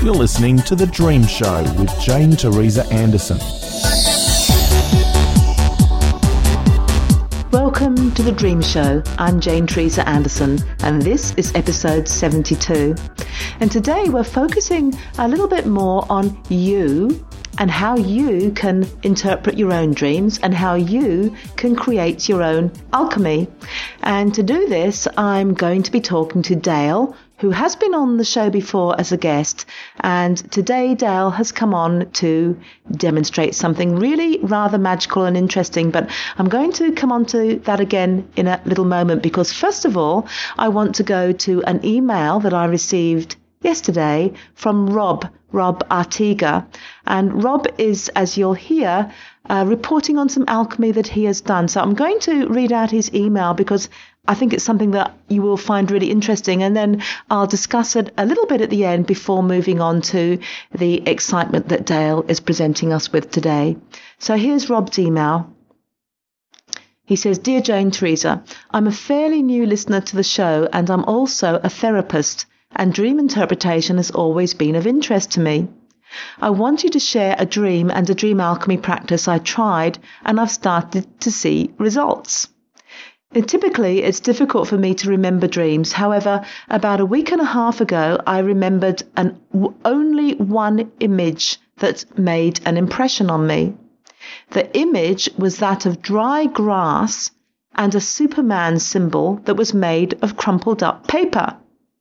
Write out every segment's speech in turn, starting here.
You're listening to The Dream Show with Jane Teresa Anderson. Welcome to The Dream Show. I'm Jane Teresa Anderson, and this is episode 72. And today we're focusing a little bit more on you and how you can interpret your own dreams and how you can create your own alchemy. And to do this, I'm going to be talking to Dale, who has been on the show before as a guest. And today Dale has come on to demonstrate something really rather magical and interesting. But I'm going to come on to that again in a little moment, because first of all, I want to go to an email that I received yesterday from Rob Artiga. And Rob is, as you'll hear, reporting on some alchemy that he has done. So I'm going to read out his email because I think it's something that you will find really interesting, and then I'll discuss it a little bit at the end before moving on to the excitement that Dale is presenting us with today. So here's Rob's email. He says, "Dear Jane Teresa, I'm a fairly new listener to the show, and I'm also a therapist, and dream interpretation has always been of interest to me. I want you to share a dream and a dream alchemy practice I tried, and I've started to see results. And typically, it's difficult for me to remember dreams. However, about a week and a half ago, I remembered only one image that made an impression on me. The image was that of dry grass and a Superman symbol that was made of crumpled up paper.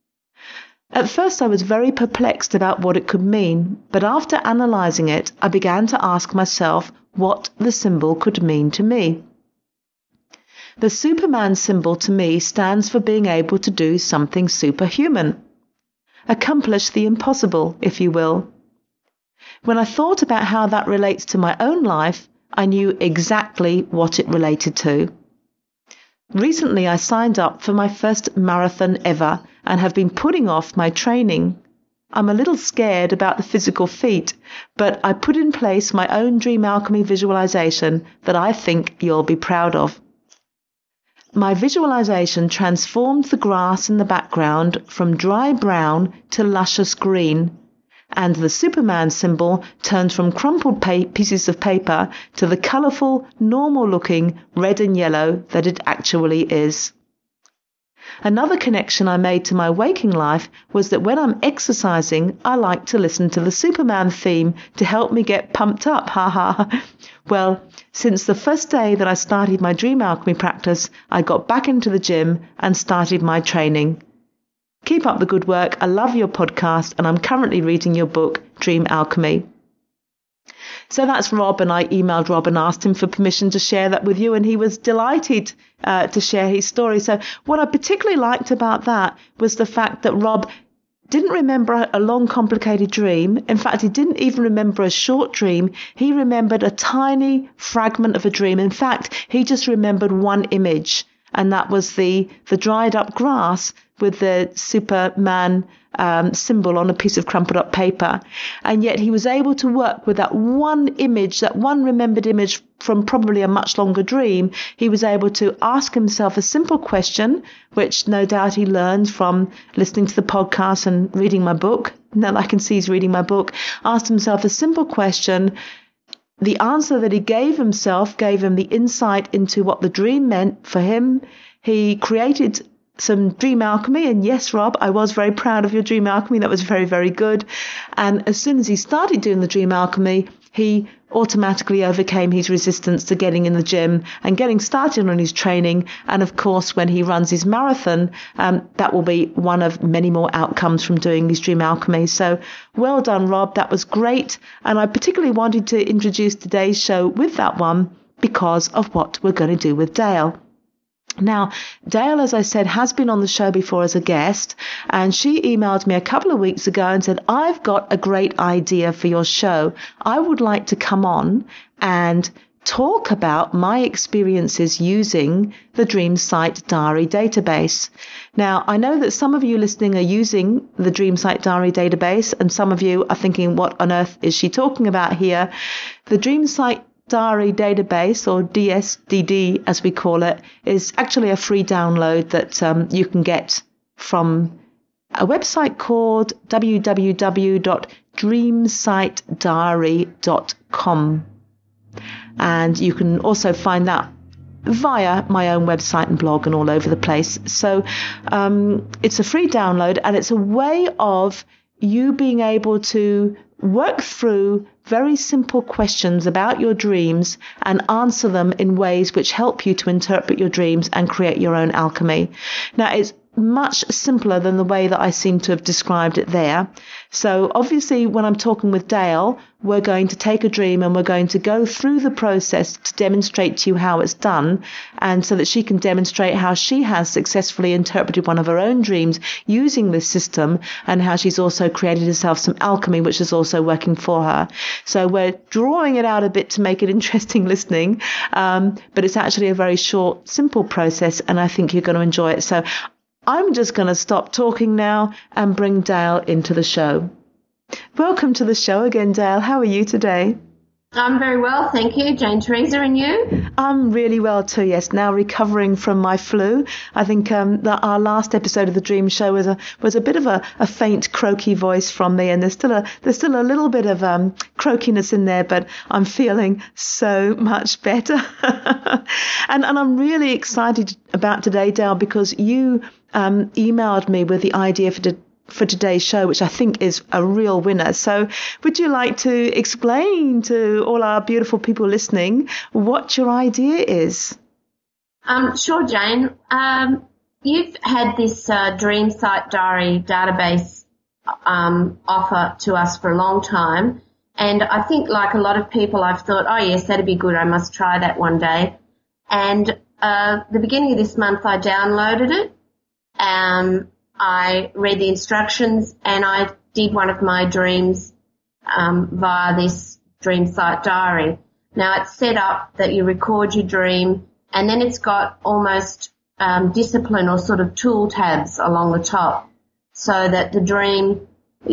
At first, I was very perplexed about what it could mean, but after analysing it, I began to ask myself what the symbol could mean to me. The Superman symbol to me stands for being able to do something superhuman. Accomplish the impossible, if you will. When I thought about how that relates to my own life, I knew exactly what it related to. Recently, I signed up for my first marathon ever and have been putting off my training. I'm a little scared about the physical feat, but I put in place my own dream alchemy visualization that I think you'll be proud of. My visualization transformed the grass in the background from dry brown to luscious green, and the Superman symbol turned from crumpled pieces of paper to the colourful, normal-looking red and yellow that it actually is. Another connection I made to my waking life was that when I'm exercising, I like to listen to the Superman theme to help me get pumped up, Well, since the first day that I started my dream alchemy practice, I got back into the gym and started my training. Keep up the good work. I love your podcast, and I'm currently reading your book, Dream Alchemy." So that's Rob, and I emailed Rob and asked him for permission to share that with you, and he was delighted to share his story. So what I particularly liked about that was the fact that Rob didn't remember a long, complicated dream. In fact, he didn't even remember a short dream. He remembered a tiny fragment of a dream. In fact, he just remembered one image, and that was the dried up grass with the Superman symbol on a piece of crumpled up paper. And yet he was able to work with that one image, that one remembered image from probably a much longer dream. He was able to ask himself a simple question, which no doubt he learned from listening to the podcast and reading my book. Now I can see he's reading my book. Asked himself a simple question. The answer that he gave himself gave him the insight into what the dream meant for him. He created some dream alchemy, and yes, Rob, I was very proud of your dream alchemy. That was very, very good. And as soon as he started doing the dream alchemy, he automatically overcame his resistance to getting in the gym and getting started on his training. And of course, when he runs his marathon, that will be one of many more outcomes from doing his dream alchemy. So well done, Rob. That was great. And I particularly wanted to introduce today's show with that one because of what we're going to do with Dale. Now, Dale, as I said, has been on the show before as a guest, and she emailed me a couple of weeks ago and said, "I've got a great idea for your show. I would like to come on and talk about my experiences using the DreamSight Diary database." Now, I know that some of you listening are using the DreamSight Diary database, and some of you are thinking, what on earth is she talking about here? The DreamSight Diary database, or DSDD as we call it, is actually a free download that you can get from a website called www.dreamsitediary.com. And you can also find that via my own website and blog and all over the place. So it's a free download, and it's a way of you being able to work through very simple questions about your dreams and answer them in ways which help you to interpret your dreams and create your own alchemy. Now, it's much simpler than the way that I seem to have described it there. So obviously, when I'm talking with Dale, we're going to take a dream and we're going to go through the process to demonstrate to you how it's done, and so that she can demonstrate how she has successfully interpreted one of her own dreams using this system, and how she's also created herself some alchemy, which is also working for her. So we're drawing it out a bit to make it interesting listening, but it's actually a very short, simple process, and I think you're going to enjoy it. So I'm just going to stop talking now and bring Dale into the show. Welcome to the show again, Dale. How are you today? I'm very well, thank you. Jane Teresa, and you? I'm really well too, yes. Now recovering from my flu. I think our last episode of the Dream Show was a bit of a faint, croaky voice from me, and there's still a little bit of croakiness in there, but I'm feeling so much better. and I'm really excited about today, Dale, because you emailed me with the idea for today's show, which I think is a real winner. So would you like to explain to all our beautiful people listening what your idea is? Sure, Jane. You've had this Dream Site Diary database offer to us for a long time, and I think, like a lot of people, I've thought, oh yes, that'd be good, I must try that one day. And the beginning of this month I downloaded it. I read the instructions, and I did one of my dreams via this Dream Site Diary. Now, it's set up that you record your dream, and then it's got almost discipline or sort of tool tabs along the top, so that the dream,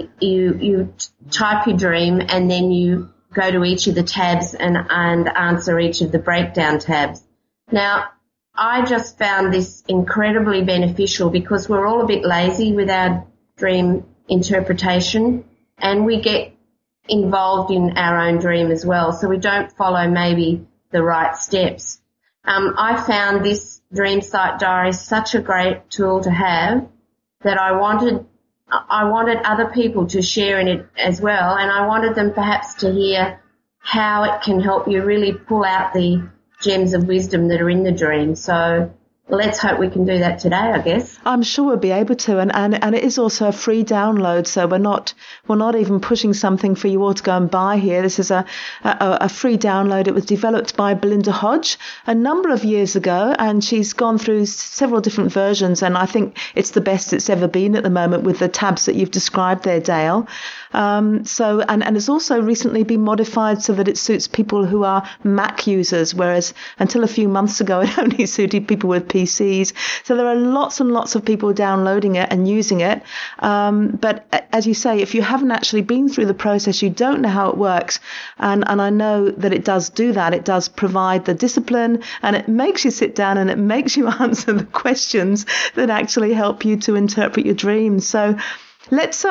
you type your dream, and then you go to each of the tabs and answer each of the breakdown tabs. Now, I just found this incredibly beneficial because we're all a bit lazy with our dream interpretation, and we get involved in our own dream as well, so we don't follow maybe the right steps. I found this Dream Site Diary such a great tool to have that I wanted other people to share in it as well, and I wanted them perhaps to hear how it can help you really pull out the gems of wisdom that are in the dream. So let's hope we can do that today, I guess. I'm sure we'll be able to, and it is also a free download, so we're not even pushing something for you all to go and buy here. This is a free download. It was developed by Belinda Hodge a number of years ago, and she's gone through several different versions, and I think it's the best it's ever been at the moment with the tabs that you've described there, Dale. And it's also recently been modified so that it suits people who are Mac users, whereas until a few months ago it only suited people with PCs. So there are lots and lots of people downloading it and using it. But as you say, if you haven't actually been through the process, you don't know how it works. And I know that it does do that. It does provide the discipline, and it makes you sit down and it makes you answer the questions that actually help you to interpret your dreams. So let's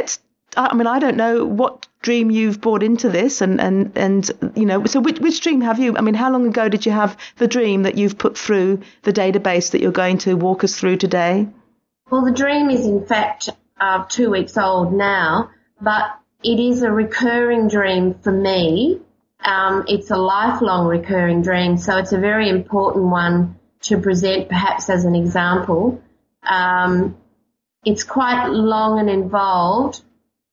I mean, I don't know what dream you've brought into this, and you know, so which dream have you? I mean, how long ago did you have the dream that you've put through the database that you're going to walk us through today? Well, the dream is in fact 2 weeks old now, but it is a recurring dream for me. It's a lifelong recurring dream, so it's a very important one to present perhaps as an example. It's quite long and involved.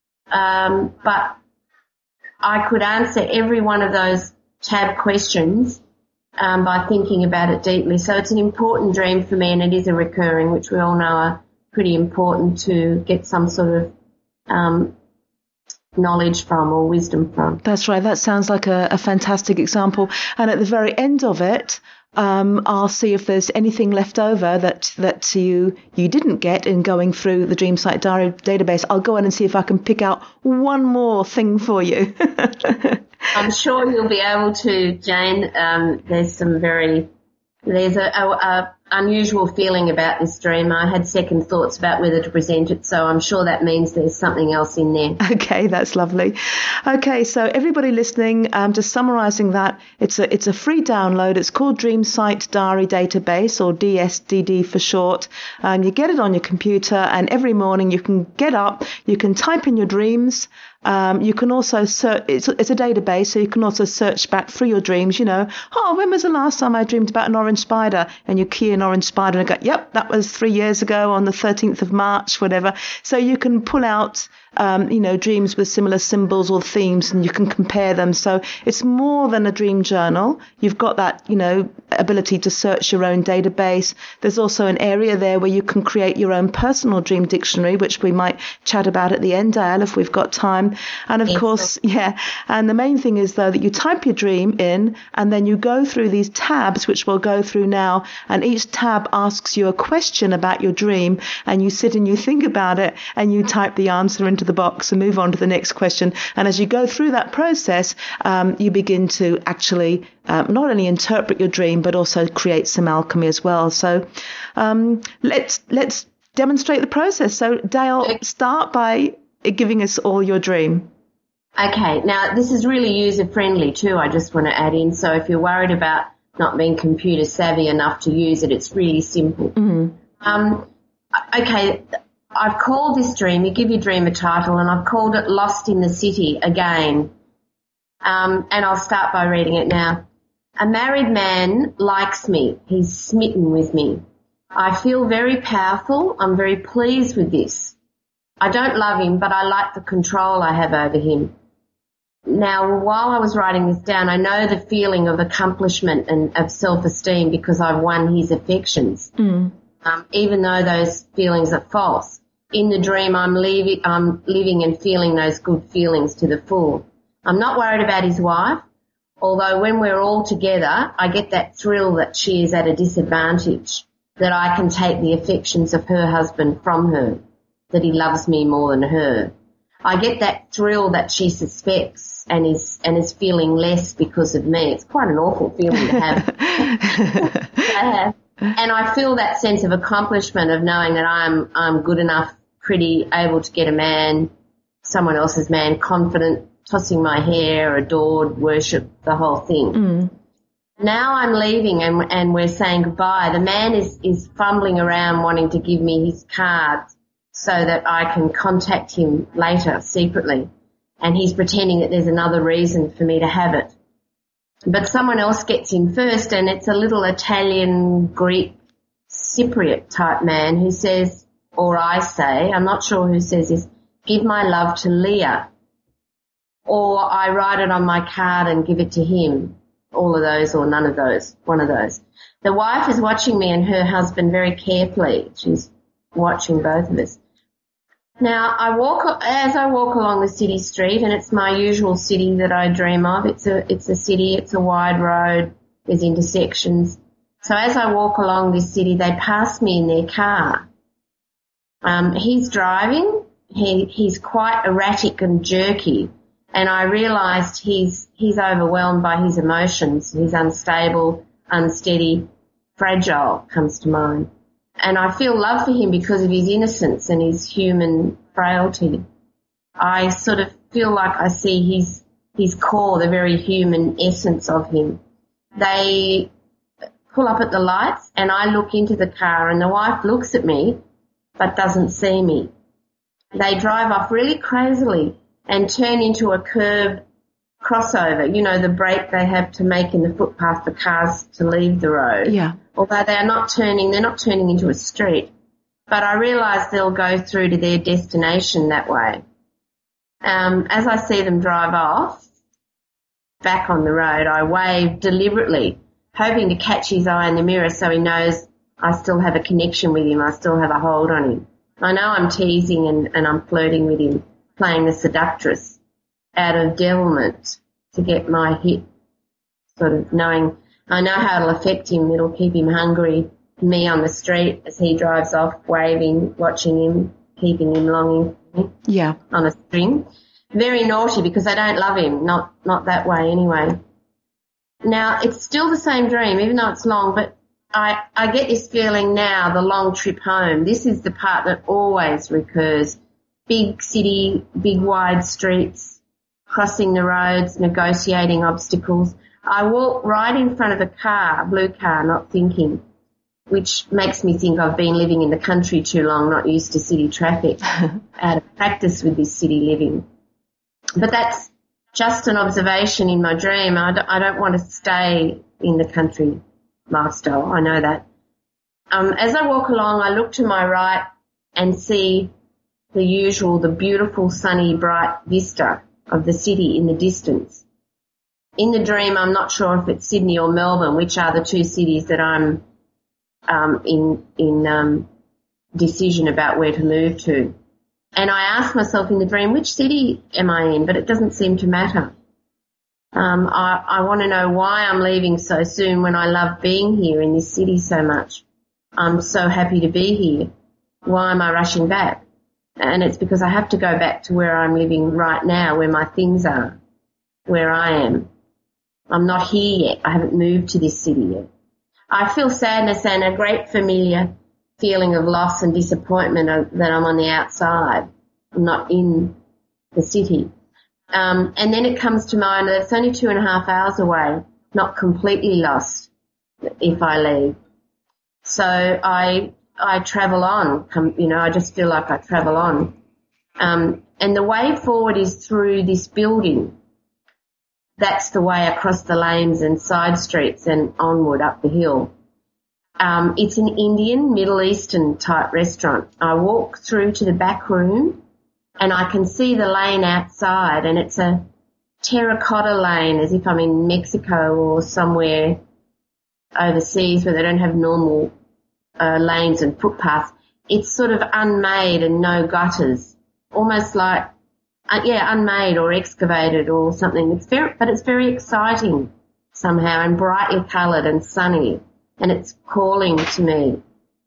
But I could answer every one of those tab questions by thinking about it deeply. So it's an important dream for me, and it is a recurring, which we all know are pretty important to get some sort of knowledge from or wisdom from. That's right. That sounds like a fantastic example. And at the very end of it, I'll see if there's anything left over that you didn't get in going through the Dream Site Diary database. I'll go in and see if I can pick out one more thing for you. I'm sure you'll be able to, Jane. There's a unusual feeling about this dream. I had second thoughts about whether to present it, so I'm sure that means there's something else in there. Okay, that's lovely. Okay, so everybody listening, just summarising that, it's a free download. It's called Dream Sight Diary Database, or DSDD for short. You get it on your computer, and every morning you can get up, you can type in your dreams. You can also search, it's a database, so you can also search back through your dreams, when was the last time I dreamed about an orange spider? And you key in orange spider and go, yep, that was 3 years ago on the 13th of March, whatever. So you can pull out, dreams with similar symbols or themes, and you can compare them. So it's more than a dream journal. You've got that, ability to search your own database. There's also an area there where you can create your own personal dream dictionary, which we might chat about at the end, Dale, if we've got time. And of course, and the main thing is, though, that you type your dream in, and then you go through these tabs, which we'll go through now, and each tab asks you a question about your dream, and you sit and you think about it, and you type the answer into the box and move on to the next question. And as you go through that process, you begin to actually not only interpret your dream, but also create some alchemy as well. So let's demonstrate the process. So Dale, start by giving us all your dream. Okay, now this is really user-friendly too, I just want to add in. So if you're worried about not being computer savvy enough to use it, it's really simple. Mm-hmm. Okay, I've called this dream, you give your dream a title, and I've called it Lost in the City again. And I'll start by reading it now. A married man likes me. He's smitten with me. I feel very powerful. I'm very pleased with this. I don't love him, but I like the control I have over him. Now, while I was writing this down, I know the feeling of accomplishment and of self-esteem because I've won his affections, even though those feelings are false. In the dream, I'm living and feeling those good feelings to the full. I'm not worried about his wife, although when we're all together, I get that thrill that she is at a disadvantage, that I can take the affections of her husband from her, that he loves me more than her. I get that thrill that she suspects and is feeling less because of me. It's quite an awful feeling to have. And I feel that sense of accomplishment of knowing that I'm good enough, pretty, able to get a man, someone else's man, confident, tossing my hair, adored, worshipped, the whole thing. Mm. Now I'm leaving and we're saying goodbye. The man is fumbling around wanting to give me his cards so that I can contact him later secretly. And he's pretending that there's another reason for me to have it. But someone else gets in first, and it's a little Italian, Greek, Cypriot type man who says, or I say, I'm not sure who says this, give my love to Leah. Or I write it on my card and give it to him. All of those or none of those, one of those. The wife is watching me and her husband very carefully. She's watching both of us. Now, as I walk along the city street, and it's my usual city that I dream of. It's a city, it's a wide road, there's intersections. So as I walk along this city, they pass me in their car. He's driving, he's quite erratic and jerky, and I realised he's overwhelmed by his emotions. He's unstable, unsteady, fragile comes to mind. And I feel love for him because of his innocence and his human frailty. I sort of feel like I see his core, the very human essence of him. They pull up at the lights and I look into the car and the wife looks at me but doesn't see me. They drive off really crazily and turn into a curb crossover, the break they have to make in the footpath for cars to leave the road. Yeah. Although they're not turning into a street. But I realise they'll go through to their destination that way. As I see them drive off, back on the road, I wave deliberately, hoping to catch his eye in the mirror so he knows I still have a connection with him, I still have a hold on him. I know I'm teasing and I'm flirting with him, playing the seductress out of devilment to get my hit, sort of knowing I know how it'll affect him. It'll keep him hungry. Me on the street as he drives off, waving, watching him, keeping him longing for me. Yeah. On a string. Very naughty because I don't love him. Not that way anyway. Now, it's still the same dream, even though it's long, but I get this feeling now, the long trip home. This is the part that always recurs. Big city, big wide streets, crossing the roads, negotiating obstacles. I walk right in front of a car, a blue car, not thinking, which makes me think I've been living in the country too long, not used to city traffic, out of practice with this city living. But that's just an observation in my dream. I don't want to stay in the country lifestyle. I know that. As I walk along, I look to my right and see the beautiful, sunny, bright vista of the city in the distance. In the dream, I'm not sure if it's Sydney or Melbourne, which are the two cities that I'm in decision about where to move to. And I ask myself in the dream, which city am I in? But it doesn't seem to matter. I want to know why I'm leaving so soon when I love being here in this city so much. I'm so happy to be here. Why am I rushing back? And it's because I have to go back to where I'm living right now, where my things are, where I am. I'm not here yet. I haven't moved to this city yet. I feel sadness and a great familiar feeling of loss and disappointment that I'm on the outside. I'm not in the city. And then it comes to mind that it's only 2.5 hours away, not completely lost if I leave. So I travel on, I just feel like I travel on. And the way forward is through this building. That's the way across the lanes and side streets and onward up the hill. It's an Indian, Middle Eastern type restaurant. I walk through to the back room and I can see the lane outside, and it's a terracotta lane as if I'm in Mexico or somewhere overseas where they don't have normal lanes and footpaths. It's sort of unmade and no gutters, almost like, unmade or excavated or something. But it's very exciting somehow and brightly coloured and sunny, and it's calling to me.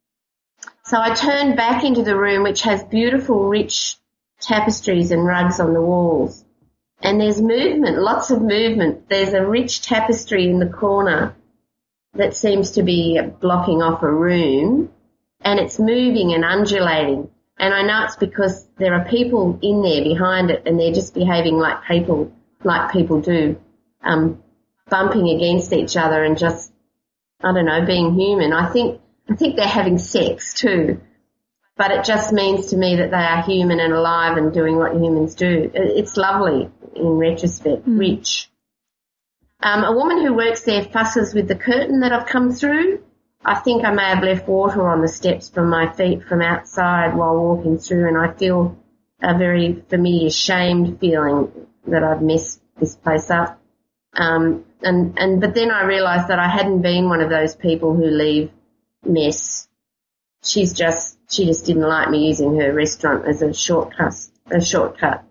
So I turn back into the room, which has beautiful, rich tapestries and rugs on the walls. And there's movement, lots of movement. There's a rich tapestry in the corner that seems to be blocking off a room, and it's moving and undulating. And I know it's because there are people in there behind it, and they're just behaving like people do, bumping against each other and just, being human. I think they're having sex too, but it just means to me that they are human and alive and doing what humans do. It's lovely in retrospect, rich. A woman who works there fusses with the curtain that I've come through. I think I may have left water on the steps from my feet from outside while walking through, and I feel a very familiar shamed feeling that I've messed this place up. But then I realised that I hadn't been one of those people who leave mess. She just didn't like me using her restaurant as a shortcut.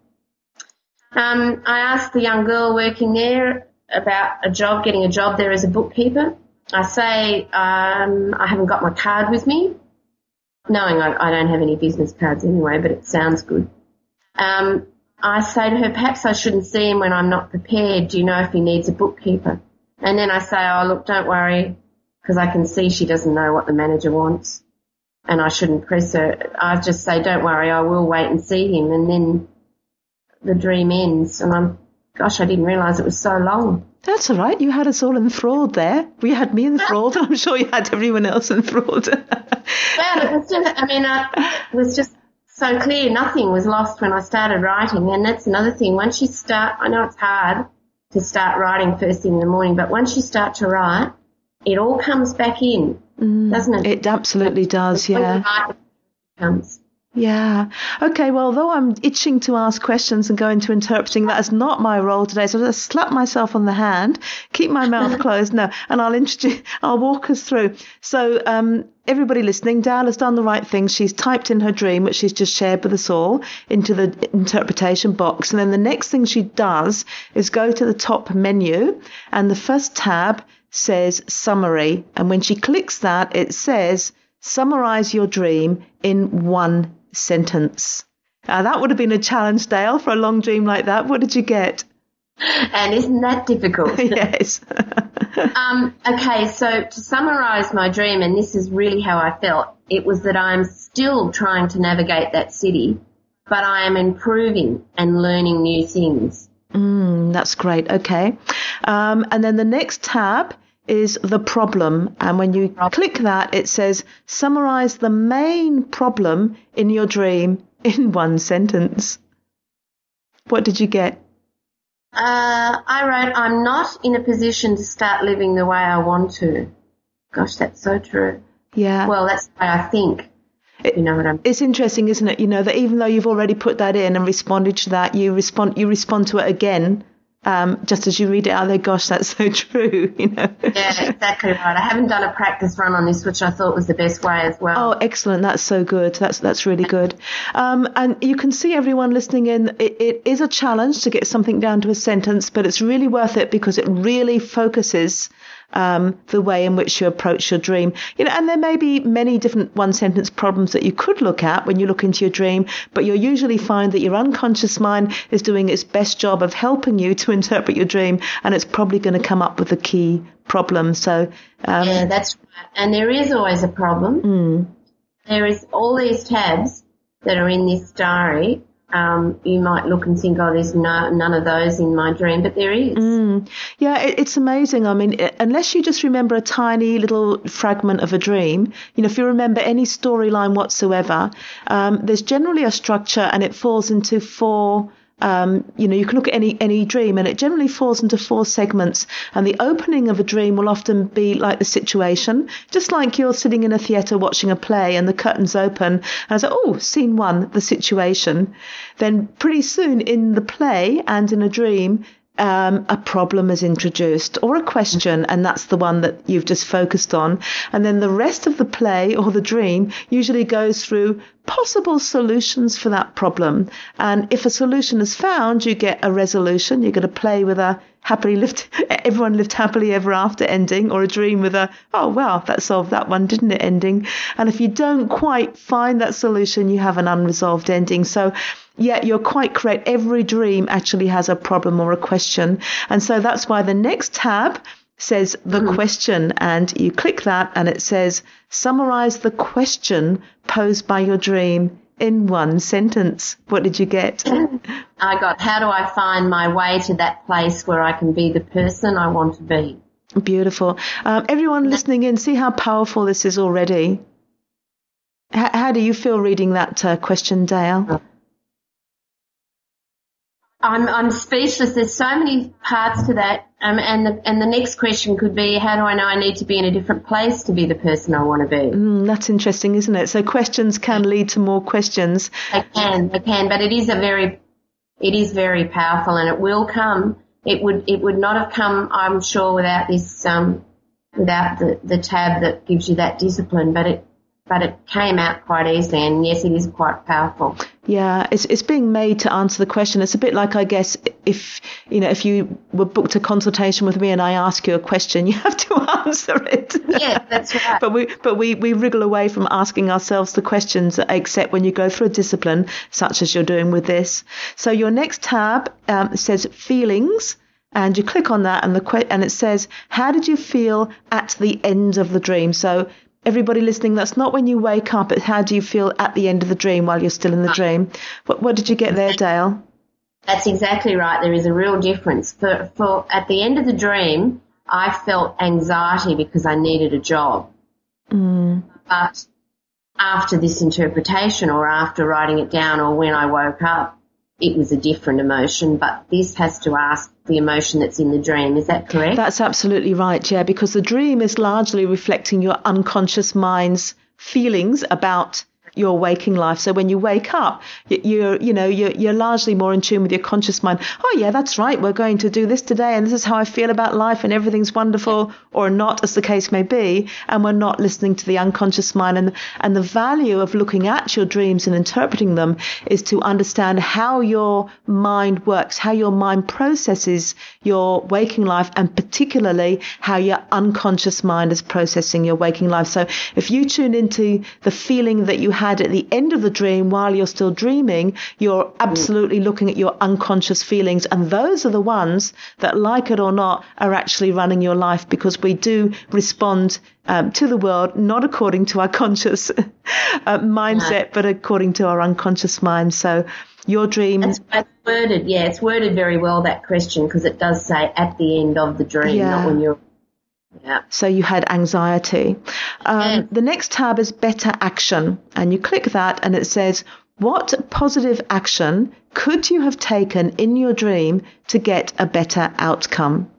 I asked the young girl working there about getting a job there as a bookkeeper. I say I haven't got my card with me, knowing I don't have any business cards anyway, but it sounds good. I say to her, perhaps I shouldn't see him when I'm not prepared. Do you know if he needs a bookkeeper? And then I say, oh, look, don't worry, because I can see she doesn't know what the manager wants, and I shouldn't press her. I just say, don't worry, I will wait and see him. And then the dream ends, and I didn't realise it was so long. That's all right. You had us all enthralled there. You had me enthralled. I'm sure you had everyone else enthralled. Well, it was just so clear. Nothing was lost when I started writing, and that's another thing. Once you start, I know it's hard to start writing first thing in the morning, but once you start to write, it all comes back in, doesn't it? It absolutely does, yeah. It comes. Yeah. Okay, well, though I'm itching to ask questions and go into interpreting, that is not my role today. So I'll just slap myself on the hand, keep my mouth closed, and I'll walk us through. So everybody listening, Dal has done the right thing. She's typed in her dream, which she's just shared with us all, into the interpretation box. And then the next thing she does is go to the top menu, and the first tab says summary. And when she clicks that, it says summarize your dream in 1 sentence. That would have been a challenge, Dale, for a long dream like that. What did you get? And isn't that difficult? Yes. Okay, so to summarise my dream, and this is really how I felt, it was that I'm still trying to navigate that city, but I am improving and learning new things. That's great. Okay. And then the next tab is the problem. And when you click that, it says, summarise the main problem in your dream in one sentence. What did you get? I wrote, I'm not in a position to start living the way I want to. Gosh, that's so true. Yeah. Well, that's the way I think. You know what I mean? It's interesting, isn't it? You know, that even though you've already put that in and responded to that, you respond to it again. Just as you read it out there, gosh, that's so true, you know. Yeah, exactly right. I haven't done a practice run on this, which I thought was the best way as well. Oh, excellent. That's so good. That's really good. And you can see, everyone listening in, it is a challenge to get something down to a sentence, but it's really worth it because it really focuses the way in which you approach your dream. You know, and there may be many different one-sentence problems that you could look at when you look into your dream, but you'll usually find that your unconscious mind is doing its best job of helping you to interpret your dream, and it's probably going to come up with a key problem. So yeah, that's right. And there is always a problem. There is all these tabs that are in this diary. You might look and think, oh, there's none of those in my dream, but there is. Yeah, it's amazing. I mean, unless you just remember a tiny little fragment of a dream, you know, if you remember any storyline whatsoever, there's generally a structure, and it falls into four. You know, you can look at any dream, and it generally falls into four segments. And the opening of a dream will often be like the situation, just like you're sitting in a theatre watching a play and the curtains open, and it's like, oh, scene one, the situation. Then pretty soon in the play and in a dream, a problem is introduced or a question, and that's the one that you've just focused on. And then the rest of the play or the dream usually goes through possible solutions for that problem. And if a solution is found, you get a resolution. You get a play with a everyone lived happily ever after ending, or a dream with a, oh, wow, that solved that one, didn't it, ending. And if you don't quite find that solution, you have an unresolved ending. So yeah, you're quite correct. Every dream actually has a problem or a question. And so that's why the next tab says the question, and you click that and it says, summarize the question posed by your dream in one sentence. What did you get? I got, how do I find my way to that place where I can be the person I want to be? Beautiful. Everyone listening in, see how powerful this is already. How do you feel reading that question, Dale? I'm speechless. There's so many parts to that. And the next question could be, how do I know I need to be in a different place to be the person I want to be? That's interesting, isn't it? So questions can lead to more questions. They can, but it is very powerful, and it will come. It would not have come, I'm sure, without this, without the tab that gives you that discipline, but it came out quite easily, and yes, it is quite powerful. Yeah, it's being made to answer the question. It's a bit like, I guess, if you were booked a consultation with me and I ask you a question, you have to answer it. Yeah, that's right. But we wriggle away from asking ourselves the questions, except when you go through a discipline such as you're doing with this. So your next tab says feelings. And you click on that, and it says, how did you feel at the end of the dream? So everybody listening, that's not when you wake up, it's how do you feel at the end of the dream while you're still in the dream. What did you get there, Dale? That's exactly right. There is a real difference. For at the end of the dream, I felt anxiety because I needed a job. But after this interpretation, or after writing it down, or when I woke up, it was a different emotion, but this has to ask the emotion that's in the dream. Is that correct? That's absolutely right, yeah, because the dream is largely reflecting your unconscious mind's feelings about your waking life. So when you wake up, you're largely more in tune with your conscious mind. Oh yeah, that's right, we're going to do this today, and this is how I feel about life, and everything's wonderful, or not, as the case may be. And we're not listening to the unconscious mind. And the value of looking at your dreams and interpreting them is to understand how your mind works, how your mind processes your waking life, and particularly how your unconscious mind is processing your waking life. So if you tune into the feeling that you had at the end of the dream, while you're still dreaming, you're absolutely looking at your unconscious feelings. And those are the ones that, like it or not, are actually running your life, because we do respond to the world, not according to our conscious mindset, but according to our unconscious mind. So your dream... It's worded, it's worded very well, that question, because it does say at the end of the dream, not when you're... Yeah. So you had anxiety. The next tab is better action, and you click that and it says, what positive action could you have taken in your dream to get a better outcome?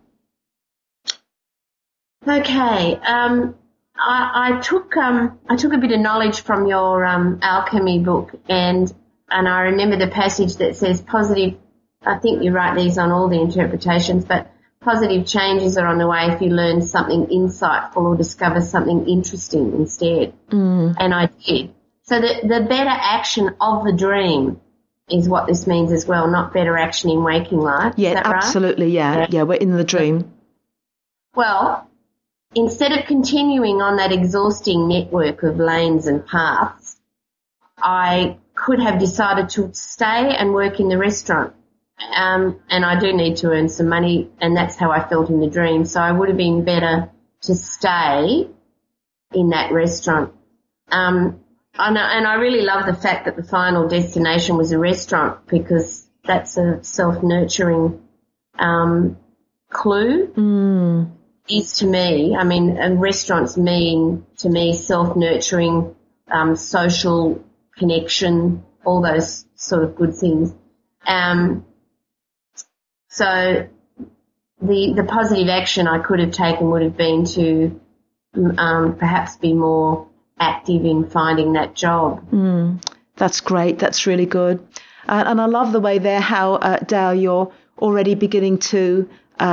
Okay. I took a bit of knowledge from your alchemy book, and I remember the passage that says positive. I think you write these on all the interpretations, but positive changes are on the way if you learn something insightful or discover something interesting instead. And I did. So the better action of the dream is what this means as well, not better action in waking life. Yeah, is that absolutely. Right? Yeah, we're in the dream. Well, instead of continuing on that exhausting network of lanes and paths, I could have decided to stay and work in the restaurant. And I do need to earn some money, and that's how I felt in the dream. So I would have been better to stay in that restaurant. And I really love the fact that the final destination was a restaurant, because that's a self-nurturing clue. Is to me, I mean, restaurants mean to me self-nurturing, social connection, all those sort of good things. So the positive action I could have taken would have been to perhaps be more active in finding that job. That's great. That's really good. And I love the way there how, Dale, you're already beginning to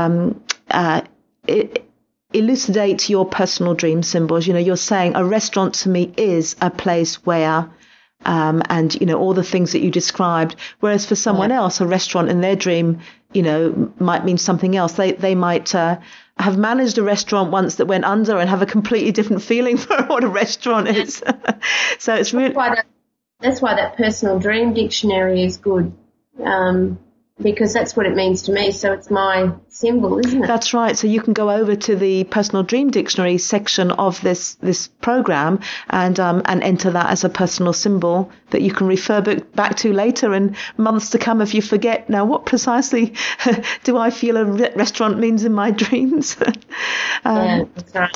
elucidate your personal dream symbols. You know, you're saying a restaurant to me is a place where... and, you know, all the things that you described, whereas for someone else, a restaurant in their dream, you know, might mean something else. They might have managed a restaurant once that went under and have a completely different feeling for what a restaurant is. So it's really... That's why that personal dream dictionary is good, because that's what it means to me. So it's my symbol, isn't it? That's right. So you can go over to the personal dream dictionary section of this program and enter that as a personal symbol that you can refer back to later in months to come if you forget. Now, what precisely do I feel a restaurant means in my dreams? That's right.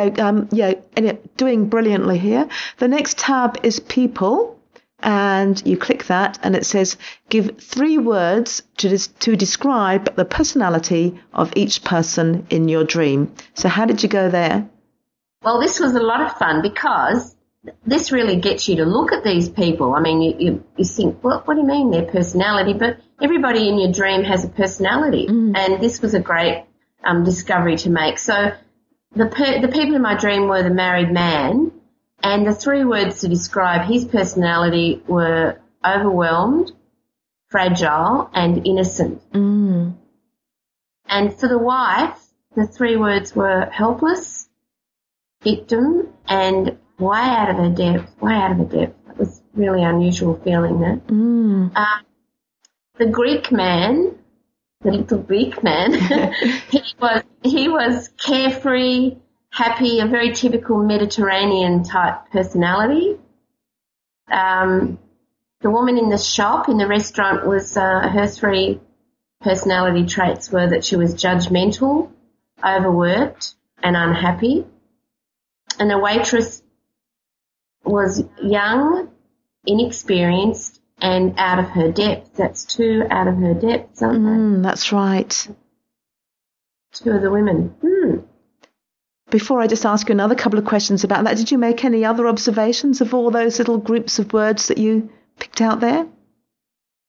So doing brilliantly here. The next tab is people. And you click that and it says, give 3 words to describe the personality of each person in your dream. So how did you go there? Well, this was a lot of fun, because this really gets you to look at these people. I mean, you think, what do you mean their personality? But everybody in your dream has a personality. And this was a great discovery to make. So the people in my dream were the married man. And the 3 words to describe his personality were overwhelmed, fragile, and innocent. And for the wife, the 3 words were helpless, victim, and way out of her depth. That was a really unusual feeling, that. The Greek man, the little Greek man, he was carefree, happy, a very typical Mediterranean type personality. The woman in the shop, in the restaurant, was her 3 personality traits were that she was judgmental, overworked, and unhappy. And the waitress was young, inexperienced, and out of her depth. That's 2 out of her depth, aren't they? That's right. 2 of the women. Before I just ask you another couple of questions about that, did you make any other observations of all those little groups of words that you picked out there?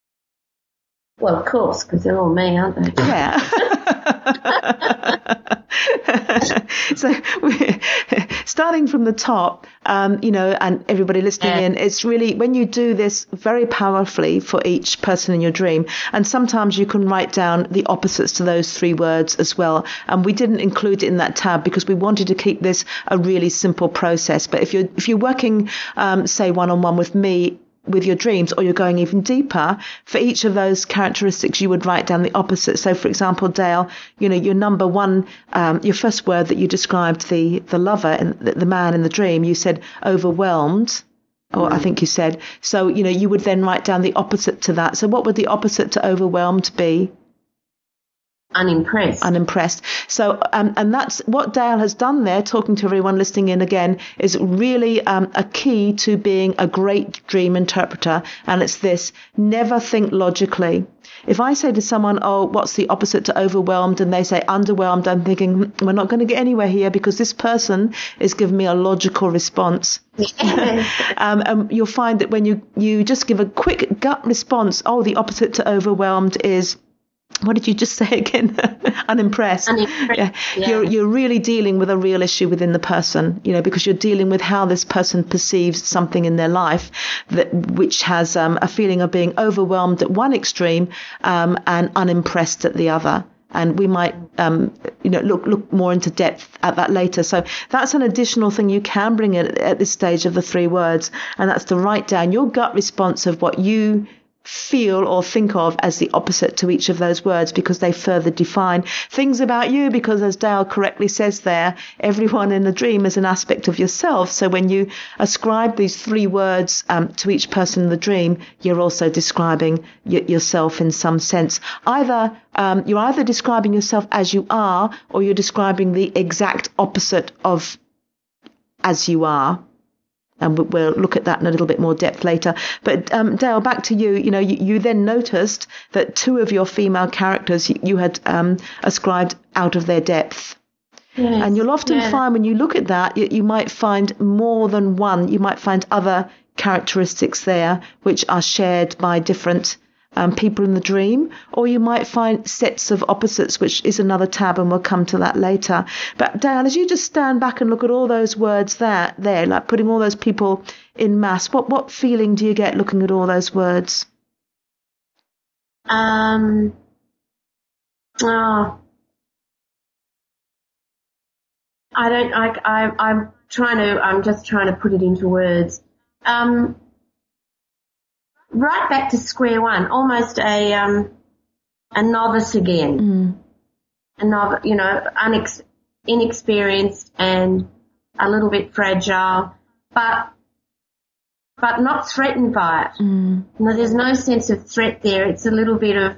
Well, of course, because they're all me, aren't they? Yeah. So we're starting from the top, and everybody listening in, it's really, when you do this very powerfully for each person in your dream, and sometimes you can write down the opposites to those 3 words as well. And we didn't include it in that tab because we wanted to keep this a really simple process. But if you're working, say, one-on-one with me, with your dreams, or you're going even deeper, for each of those characteristics, you would write down the opposite. So, for example, Dale, your number one, your first word that you described the lover and the man in the dream, you said overwhelmed, or I think you said. So, you would then write down the opposite to that. So what would the opposite to overwhelmed be? Unimpressed. So, and that's what Dale has done there, talking to everyone listening in again, is really a key to being a great dream interpreter. And it's this: never think logically. If I say to someone, oh, what's the opposite to overwhelmed? And they say underwhelmed, I'm thinking, we're not going to get anywhere here because this person is giving me a logical response. And you'll find that when you just give a quick gut response, oh, the opposite to overwhelmed is, what did you just say again? Unimpressed. Yeah. You're really dealing with a real issue within the person, because you're dealing with how this person perceives something in their life which has a feeling of being overwhelmed at one extreme and unimpressed at the other. And we might, look more into depth at that later. So that's an additional thing you can bring in at this stage of the 3 words, and that's to write down your gut response of what you feel or think of as the opposite to each of those words, because they further define things about you. Because as Dale correctly says there, everyone in the dream is an aspect of yourself. So when you ascribe these 3 words to each person in the dream, you're also describing yourself in some sense. You're either describing yourself as you are, or you're describing the exact opposite of as you are. And we'll look at that in a little bit more depth later. But Dale, back to you. You then noticed that 2 of your female characters you had ascribed out of their depth. Yes, and you'll often find when you look at that, you might find more than one. You might find other characteristics there which are shared by different people in the dream, or you might find sets of opposites, which is another tab, and we'll come to that later. But Dale, as you just stand back and look at all those words there, like putting all those people in mass, what feeling do you get looking at all those words? I'm just trying to put it into words. Right back to square one, almost a novice again. A novice, inexperienced and a little bit fragile, but not threatened by it. There's no sense of threat there. It's a little bit of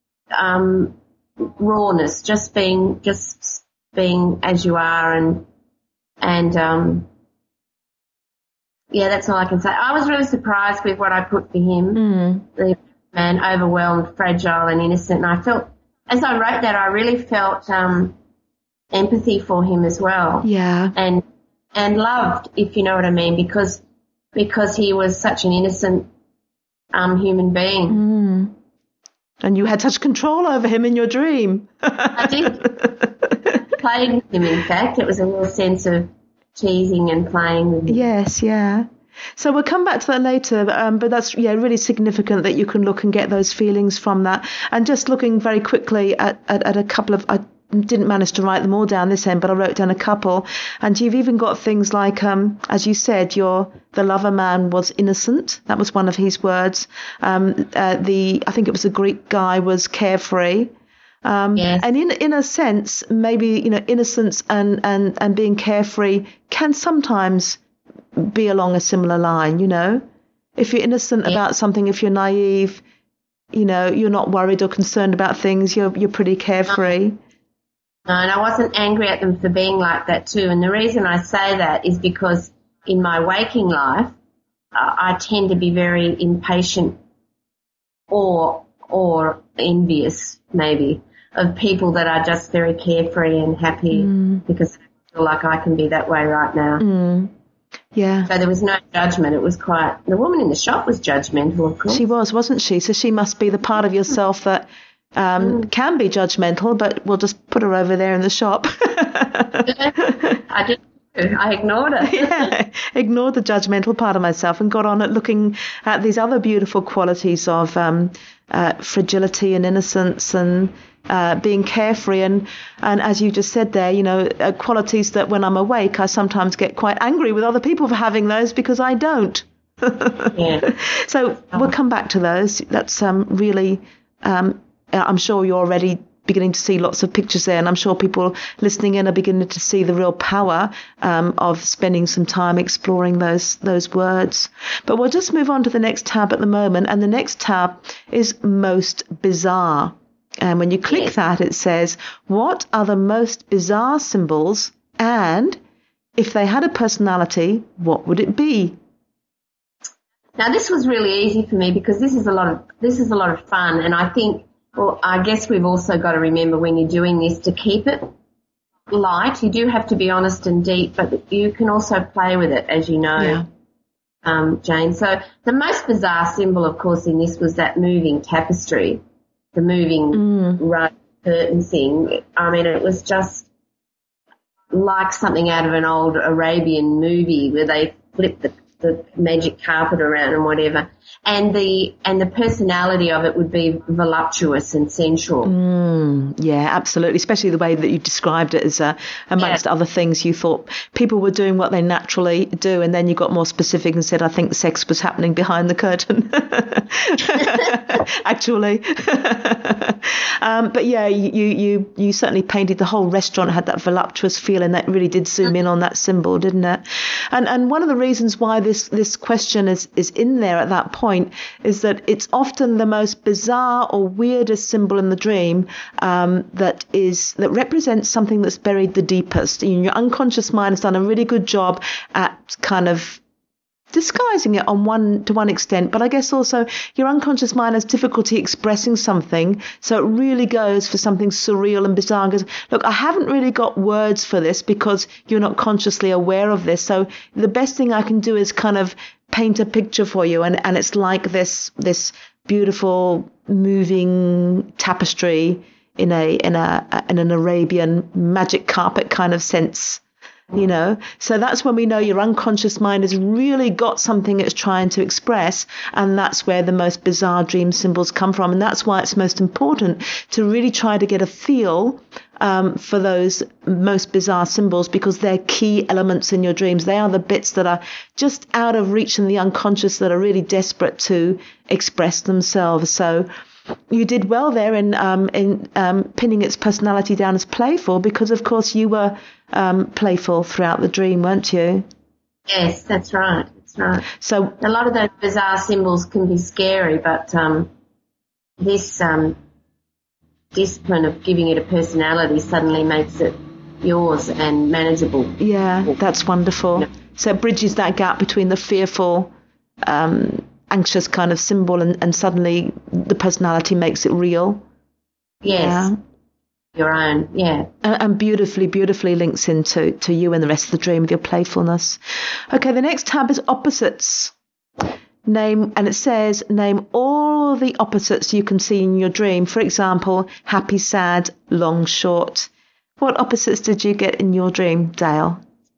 rawness, just being as you are, and that's all I can say. I was really surprised with what I put for him, the man, overwhelmed, fragile and innocent. And I felt, as I wrote that, I really felt empathy for him as well. Yeah. And loved, if you know what I mean, because he was such an innocent human being. And you had such control over him in your dream. I did. Played with him, in fact. It was a real sense of teasing and playing with him. Yes, yeah. So we'll come back to that later, but that's really significant that you can look and get those feelings from that. And just looking very quickly at a couple of, I didn't manage to write them all down this end, but I wrote down a couple. And you've even got things like, as you said, the lover man was innocent. That was one of his words. I think it was the Greek guy, was carefree. Yes. And in a sense, maybe, innocence and being carefree can sometimes be along a similar line, If you're innocent about something, if you're naive, you're not worried or concerned about things, you're pretty carefree. No, and I wasn't angry at them for being like that too. And the reason I say that is because in my waking life, I tend to be very impatient or envious, maybe, of people that are just very carefree and happy, because I feel like I can be that way right now. Yeah. So there was no judgment. It was the woman in the shop was judgmental, of course. She was, wasn't she? So she must be the part of yourself that can be judgmental, but we'll just put her over there in the shop. I ignored it. Yeah, ignored the judgmental part of myself and got on at looking at these other beautiful qualities of fragility and innocence and being carefree. And as you just said there, qualities that when I'm awake, I sometimes get quite angry with other people for having those because I don't. Yeah. So we'll come back to those. That's really, I'm sure you're already beginning to see lots of pictures there, and I'm sure people listening in are beginning to see the real power of spending some time exploring those words. But we'll just move on to the next tab at the moment, and the next tab is most bizarre. And when you click that, it says, what are the most bizarre symbols, and if they had a personality, what would it be? Now, this was really easy for me because this is a lot of fun, and I think, well, I guess we've also got to remember when you're doing this to keep it light. You do have to be honest and deep, but you can also play with it, as you know, Jane. So the most bizarre symbol, of course, in this was that moving tapestry, the moving rug curtain thing. I mean, it was just like something out of an old Arabian movie where they flip the magic carpet around and whatever. And the personality of it would be voluptuous and sensual. Yeah, absolutely. Especially the way that you described it as amongst other things, you thought people were doing what they naturally do, and then you got more specific and said, I think sex was happening behind the curtain. Actually. But yeah, you certainly painted the whole restaurant, had that voluptuous feel, and that really did zoom in on that symbol, didn't it? And one of the reasons why this question is in there at that point is that it's often the most bizarre or weirdest symbol in the dream that represents something that's buried the deepest. Your unconscious mind has done a really good job at kind of disguising it to one extent, but I guess also your unconscious mind has difficulty expressing something, so it really goes for something surreal and bizarre and goes, look, I haven't really got words for this because you're not consciously aware of this, so the best thing I can do is kind of paint a picture for you, and it's like this beautiful moving tapestry in an Arabian magic carpet kind of sense. So that's when we know your unconscious mind has really got something it's trying to express, and that's where the most bizarre dream symbols come from. And that's why it's most important to really try to get a feel for those most bizarre symbols, because they're key elements in your dreams. They are the bits that are just out of reach in the unconscious that are really desperate to express themselves. So you did well there in pinning its personality down as playful, because of course you were playful throughout the dream, weren't you? Yes, that's right. So a lot of those bizarre symbols can be scary, but this discipline of giving it a personality suddenly makes it yours and manageable. Yeah, that's wonderful. So it bridges that gap between the fearful, anxious kind of symbol and suddenly the personality makes it real. Yes. Yeah. Your own, yeah. And beautifully links into you and the rest of the dream with your playfulness. Okay, the next tab is opposites. And it says, name all the opposites you can see in your dream. For example, happy, sad, long, short. What opposites did you get in your dream, Dale?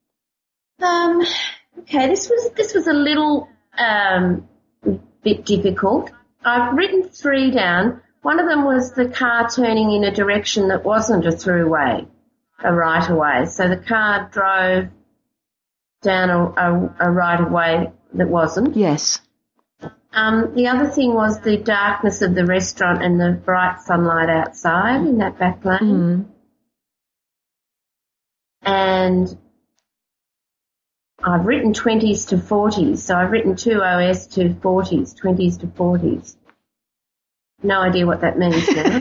Okay, this was a little bit difficult. I've written 3 down. One of them was the car turning in a direction that wasn't a throughway, a right-of-way. So the car drove down a right-of-way that wasn't. Yes. The other thing was the darkness of the restaurant and the bright sunlight outside in that back lane. And I've written 20s to 40s. So I've written 2OS to 40s, 20s to 40s. No idea what that means now.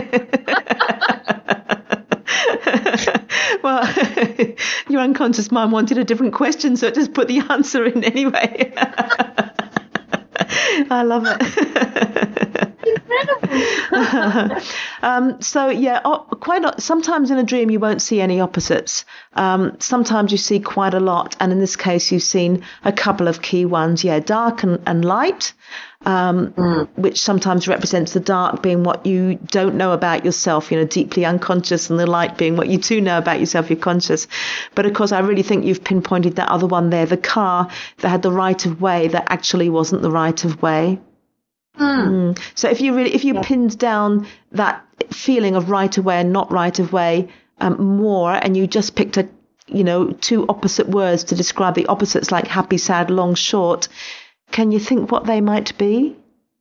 Well, your unconscious mind wanted a different question, so it just put the answer in anyway. I love it. So yeah, sometimes in a dream you won't see any opposites. Sometimes you see quite a lot, and in this case you've seen a couple of key ones. Yeah, dark and light, which sometimes represents the dark being what you don't know about yourself, deeply unconscious, and the light being what you do know about yourself, you're conscious. But of course, I really think you've pinpointed that other one there, the car that had the right of way that actually wasn't the right of way. So if you pinned down that feeling of right of way and not right of way more, and you just picked two opposite words to describe the opposites, like happy, sad, long, short, can you think what they might be?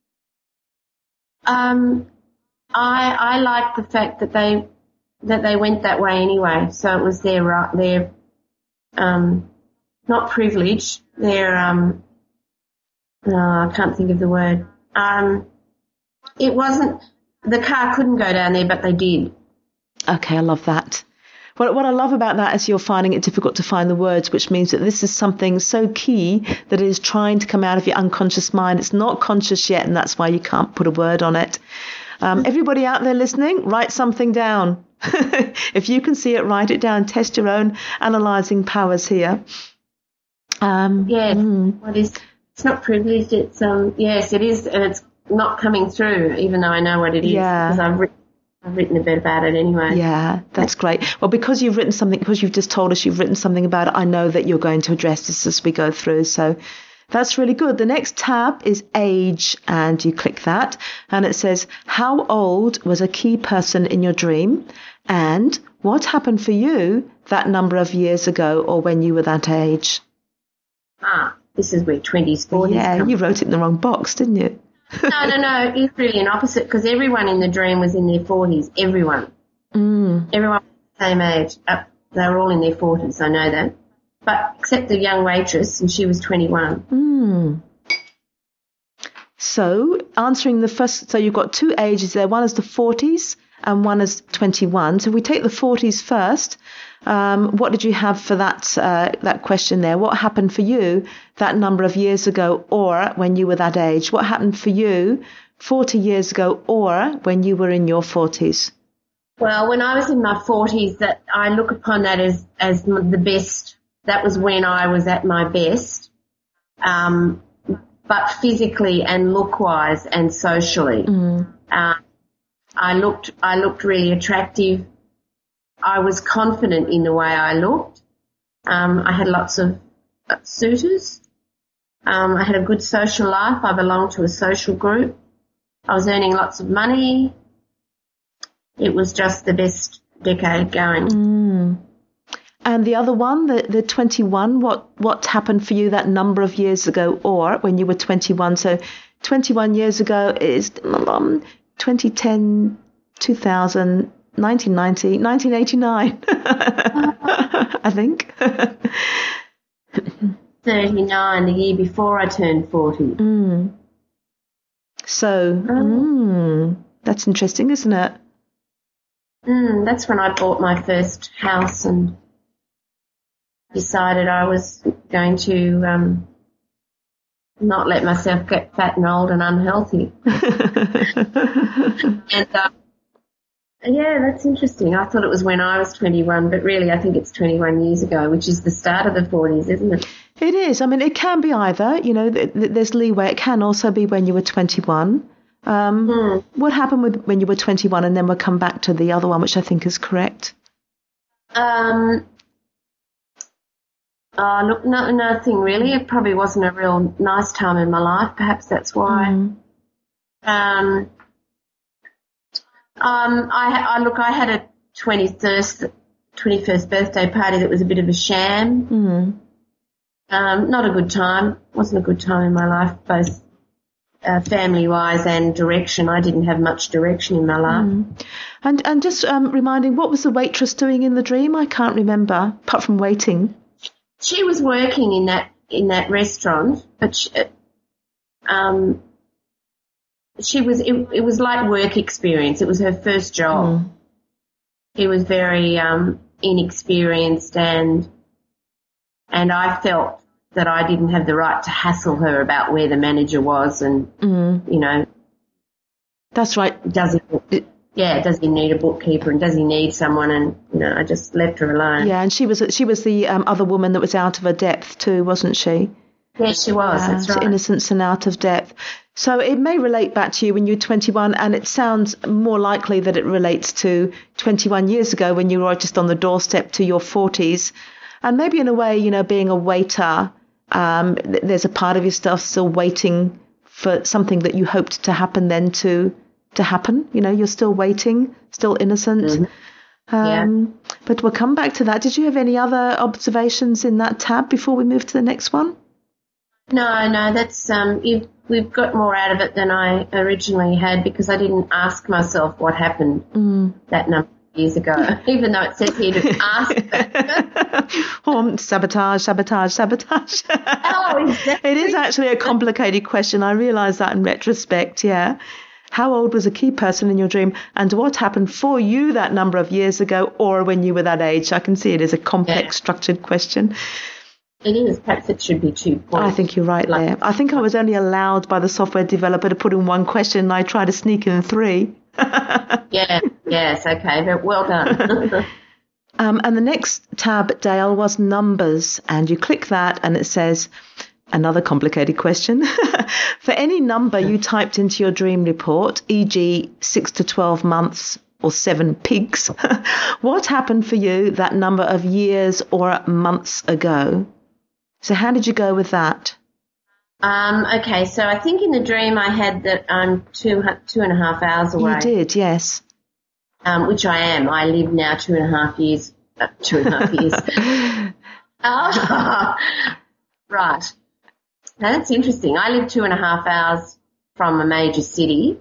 I like the fact that they went that way anyway. So it was their not privilege, their I can't think of the word. It wasn't, the car couldn't go down there, but they did. Okay, I love that. What I love about that is you're finding it difficult to find the words, which means that this is something so key that it is trying to come out of your unconscious mind. It's not conscious yet, and that's why you can't put a word on it. Everybody out there listening, write something down. If you can see it, write it down. Test your own analysing powers here. It's not privileged. It's yes, it is, and it's not coming through, even though I know what it is, because I've written a bit about it anyway. Yeah, that's great. Well, because you've just told us you've written something about it, I know that you're going to address this as we go through. So that's really good. The next tab is age, and you click that, and it says, how old was a key person in your dream, and what happened for you that number of years ago or when you were that age? This is where 20s, 40s. Yeah, you wrote it in the wrong box, didn't you? No. It's really an opposite, because everyone in the dream was in their 40s. Everyone. Everyone was the same age. They were all in their 40s, I know that. But except the young waitress, and she was 21. So answering the first, so you've got two ages there. One is the 40s and one is 21. So if we take the 40s first, what did you have for that question there? What happened for you that number of years ago or when you were that age? What happened for you 40 years ago or when you were in your 40s? Well, when I was in my 40s, that I look upon that as the best. That was when I was at my best, but physically and look-wise and socially. I looked really attractive. I was confident in the way I looked. I had lots of suitors. I had a good social life. I belonged to a social group. I was earning lots of money. It was just the best decade going. And the other one, the 21, what happened for you that number of years ago or when you were 21? So 21 years ago is 2010, 2000, 1990, 1989, I think. 39, the year before I turned 40. So, that's interesting, isn't it? That's when I bought my first house and decided I was going to not let myself get fat and old and unhealthy. And yeah, that's interesting. I thought it was when I was 21, but really I think it's 21 years ago, which is the start of the 40s, isn't it? It is. I mean, it can be either. There's leeway. It can also be when you were 21. What happened when you were 21? And then we'll come back to the other one, which I think is correct. Look, nothing really. It probably wasn't a real nice time in my life. Perhaps that's why. I had a 21st birthday party that was a bit of a sham. Not a good time. Wasn't a good time in my life, both family-wise and direction. I didn't have much direction in my life. And just reminding, what was the waitress doing in the dream? I can't remember, apart from waiting. She was working in that restaurant, but it was like work experience. It was her first job. She was very inexperienced, and I felt that I didn't have the right to hassle her about where the manager was, and That's right. does he need a bookkeeper and does he need someone? And, I just left her alone. Yeah, and she was the other woman that was out of her depth too, wasn't she? Yes, she was. That's right. Innocence and out of depth. So it may relate back to you when you were 21, and it sounds more likely that it relates to 21 years ago when you were just on the doorstep to your 40s. And maybe in a way, being a waiter, there's a part of yourself still waiting for something that you hoped to happen then to happen. You're still waiting, still innocent. Mm-hmm. But we'll come back to that. Did you have any other observations in that tab before we move to the next one? No, that's we've got more out of it than I originally had because I didn't ask myself what happened that number of years ago, even though it says here to ask that. Sabotage. Oh, exactly. It is actually a complicated question. I realise that in retrospect, yeah. How old was a key person in your dream, and what happened for you that number of years ago or when you were that age? I can see it as a complex, structured question. It is. Perhaps it should be 2 points. I think you're right there. I think I was only allowed by the software developer to put in one question, and I tried to sneak in 3. Yes, okay, but well done. And the next tab, Dale, was numbers, and you click that, and it says, another complicated question. For any number you typed into your dream report, e.g. 6 to 12 months or 7 pigs, what happened for you that number of years or months ago? So how did you go with that? Okay, so I think in the dream I had that I'm 2.5 hours away. You did, yes. Which I am. I live now 2.5 years. 2.5 years. Right. Now that's interesting. I live 2.5 hours from a major city,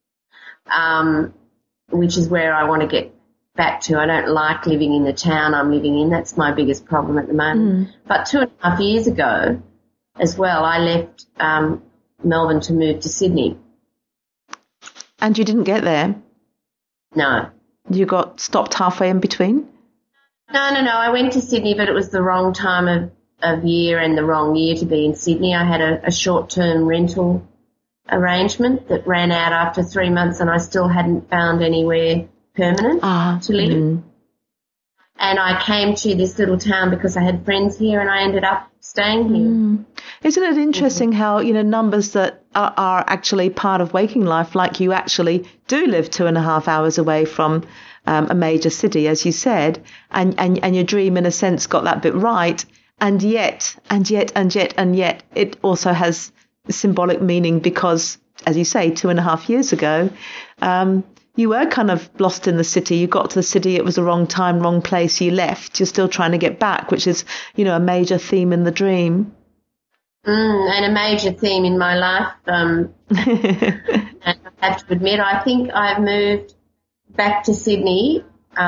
which is where I want to get back to. I don't like living in the town I'm living in. That's my biggest problem at the moment. But 2.5 years ago as well, I left Melbourne to move to Sydney. And you didn't get there? No. You got stopped halfway in between? No. I went to Sydney, but it was the wrong time of year and the wrong year to be in Sydney. I had a short-term rental arrangement that ran out after 3 months and I still hadn't found anywhere permanent to live. And I came to this little town because I had friends here and I ended up staying here. Isn't it interesting how, numbers that are actually part of waking life, like you actually do live 2.5 hours away from a major city, as you said, and your dream in a sense got that bit right, and yet it also has symbolic meaning because, as you say, 2.5 years ago, you were kind of lost in the city. You got to the city, it was the wrong time, wrong place, you left. You're still trying to get back, which is, a major theme in the dream. And a major theme in my life. And I have to admit, I think I've moved back to Sydney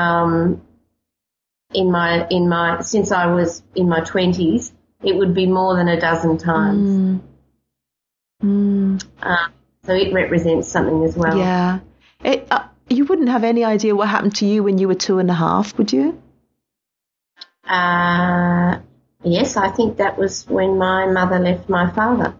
since I was in my 20s. It would be more than a dozen times. So it represents something as well. Yeah. You wouldn't have any idea what happened to you when you were 2.5, would you? Yes, I think that was when my mother left my father.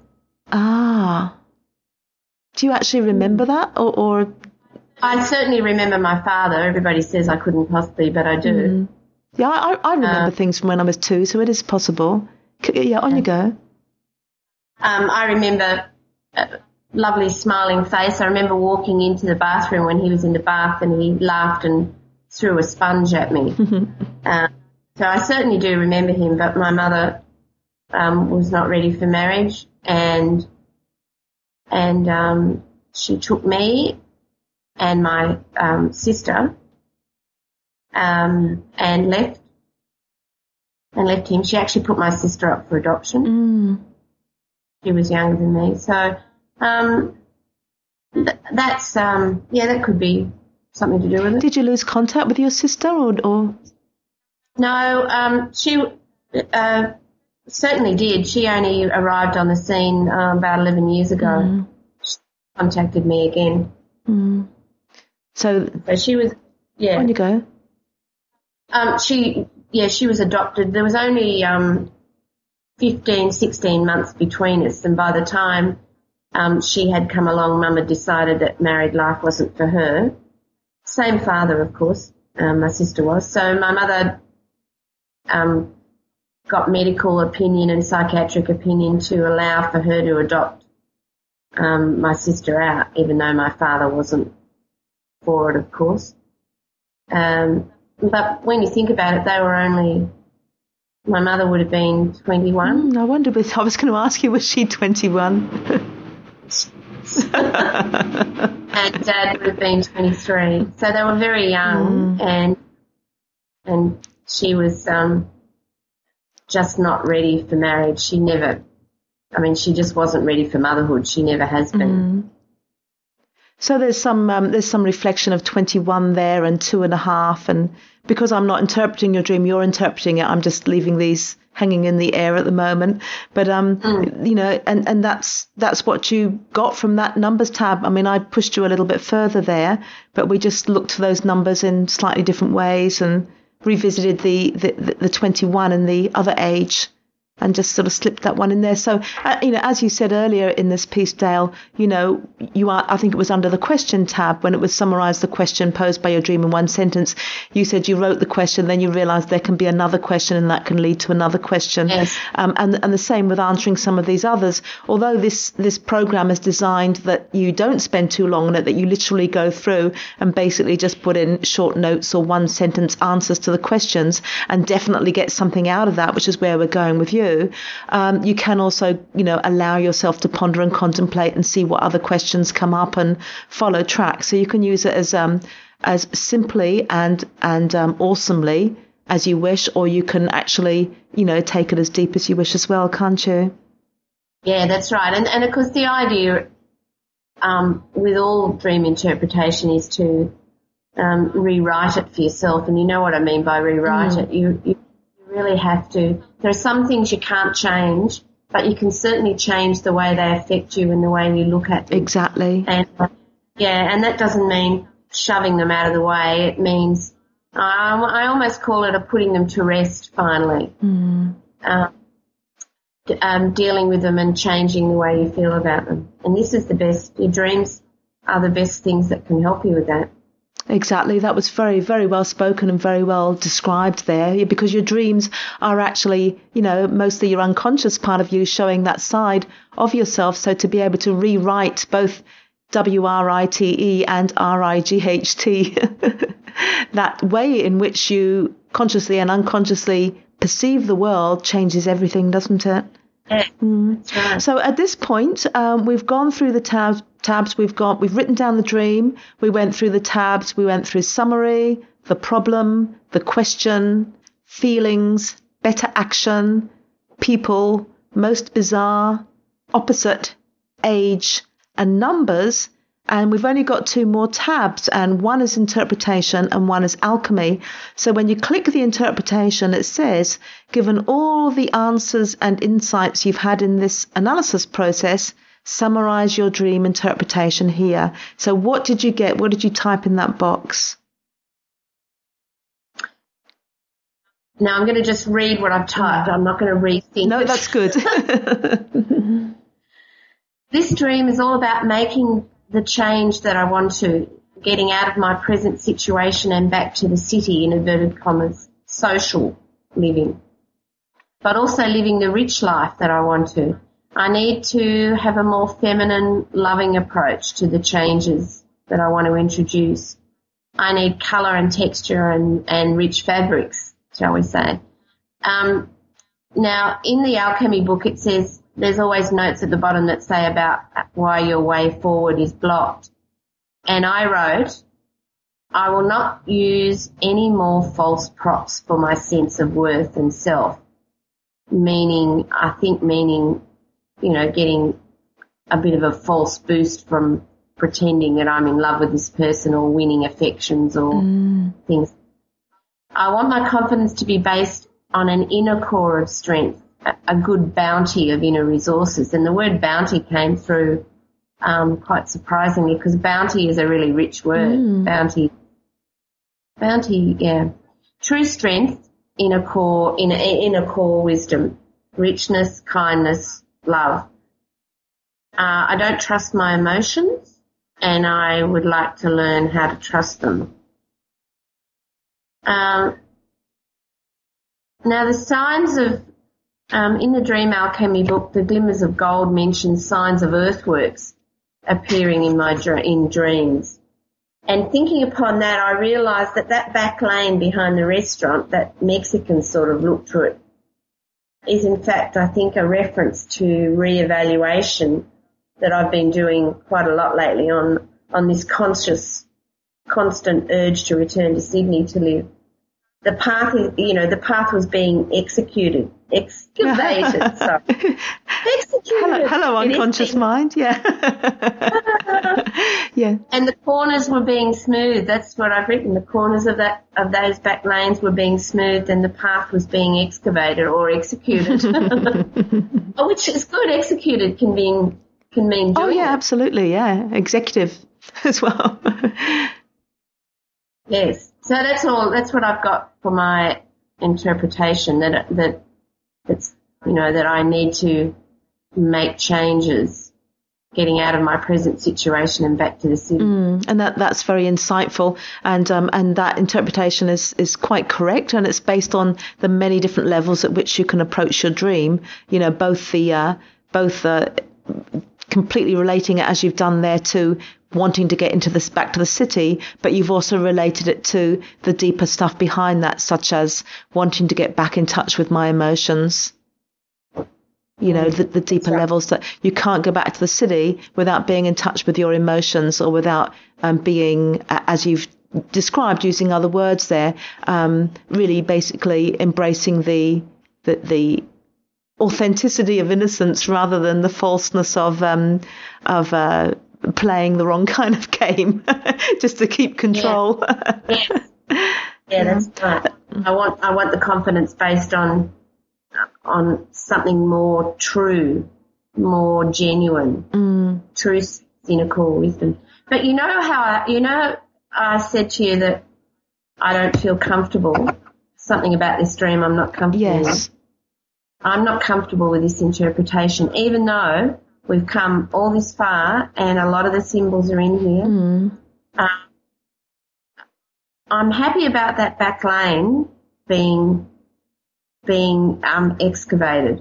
Do you actually remember that? Or? I certainly remember my father. Everybody says I couldn't possibly, but I do. Yeah, I remember things from when I was 2, so it is possible. Yeah, on you go. I remember a lovely smiling face. I remember walking into the bathroom when he was in the bath and he laughed and threw a sponge at me. So I certainly do remember him, but my mother was not ready for marriage and she took me and my sister and left him. She actually put my sister up for adoption. She was younger than me. So that's that could be something to do with it. Did you lose contact with your sister or? No, she certainly did. She only arrived on the scene about 11 years ago. She contacted me again. So she was, on you go. She was adopted. There was only 15, 16 months between us, and by the time she had come along. Mum had decided that married life wasn't for her. Same father, of course, my sister was. So my mother got medical opinion and psychiatric opinion to allow for her to adopt my sister out, even though my father wasn't for it, of course. But when you think about it, they were only, my mother would have been 21. I wonder, I was going to ask you, was she 21? And Dad would have been 23. So they were very young, and she was just not ready for marriage. She just wasn't ready for motherhood. She never has been. So there's some reflection of 21 there and 2.5, and because I'm not interpreting your dream, you're interpreting it. I'm just leaving these hanging in the air at the moment. But you know, and that's what you got from that numbers tab. I mean, I pushed you a little bit further there, but we just looked for those numbers in slightly different ways and revisited the 21 and the other age, and just sort of slipped that one in there. So, you know, as you said earlier in this piece, Dale, you know, I think it was under the question tab when it was summarised the question posed by your dream in one sentence. You said you wrote the question, then you realised there can be another question and that can lead to another question. Yes. And the same with answering some of these others. Although this program is designed that you don't spend too long on it, that you literally go through and basically just put in short notes or one sentence answers to the questions and definitely get something out of that, which is where we're going with you. You can also, you know, allow yourself to ponder and contemplate and see what other questions come up and follow track. So you can use it as simply and awesomely as you wish, or you can actually, you know, take it as deep as you wish as well, can't you? Yeah, that's right. And of course the idea with all dream interpretation is to rewrite it for yourself. And you know what I mean by rewrite it. You really have to. There are some things you can't change, but you can certainly change the way they affect you and the way you look at them. Exactly. And and that doesn't mean shoving them out of the way. It means I almost call it a putting them to rest finally. Dealing with them and changing the way you feel about them. And this is the best. Your dreams are the best things that can help you with that. Exactly. That was very, very well spoken and very well described there, because your dreams are actually, you know, mostly your unconscious part of you showing that side of yourself. So to be able to rewrite both WRITE and RIGHT, that way in which you consciously and unconsciously perceive the world changes everything, doesn't it? Yeah, that's right. So at this point, we've gone through the tabs. We've written down the dream. We went through the tabs. We went through summary, the problem, the question, feelings, better action, people, most bizarre, opposite, age, and numbers. And we've only got 2 more tabs, and one is interpretation and one is alchemy. So when you click the interpretation, it says, given all the answers and insights you've had in this analysis process, summarize your dream interpretation here. So what did you get? What did you type in that box? Now I'm going to just read what I've typed. I'm not going to rethink No, it. that's good. This dream is all about making the change that I want to, getting out of my present situation and back to the city, in inverted commas, social living, but also living the rich life that I want to. I need to have a more feminine, loving approach to the changes that I want to introduce. I need colour and texture and rich fabrics, shall we say. Now, in the alchemy book, it says there's always notes at the bottom that say about why your way forward is blocked. And I wrote, I will not use any more false props for my sense of worth and self. Meaning, you know, getting a bit of a false boost from pretending that I'm in love with this person or winning affections or things. I want my confidence to be based on an inner core of strength, a good bounty of inner resources. And the word bounty came through quite surprisingly, because bounty is a really rich word. Bounty, yeah. True strength, inner core wisdom, richness, kindness, love. I don't trust my emotions, and I would like to learn how to trust them. Now, the signs of, in the Dream Alchemy book, the Glimmers of Gold mentions signs of earthworks appearing in dreams. And thinking upon that, I realised that back lane behind the restaurant, that Mexican sort of look to it, is in fact, I think, a reference to reevaluation that I've been doing quite a lot lately on this constant urge to return to Sydney to live. The path was being excavated, sorry. Executed. Hello, unconscious mind, yeah. Yeah. And the corners were being smoothed. That's what I've written. The corners of those back lanes were being smoothed, and the path was being excavated or executed. Which is good. Executed can mean doing. Oh yeah, absolutely, yeah. Executive as well. Yes. So that's all. That's what I've got for my interpretation. That I need to make changes, getting out of my present situation and back to the city. And that's very insightful, and that interpretation is quite correct, and it's based on the many different levels at which you can approach your dream. Both completely relating it, as you've done there, to wanting to get back to the city, but you've also related it to the deeper stuff behind that, such as wanting to get back in touch with my emotions. The deeper levels, that you can't go back to the city without being in touch with your emotions, or without being, as you've described, using other words there, really basically embracing the authenticity of innocence rather than the falseness of playing the wrong kind of game just to keep control. Yes. Yeah, that's right. I want the confidence based on something more true, more genuine, truth, cynical wisdom. But I said to you that I don't feel comfortable. Something about this dream I'm not comfortable with. I'm not comfortable with this interpretation, even though we've come all this far and a lot of the symbols are in here. I'm happy about that back lane being excavated.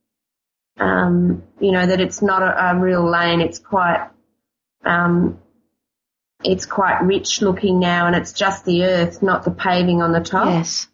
That it's not a real lane. It's quite rich looking now, and it's just the earth, not the paving on the top. Yes.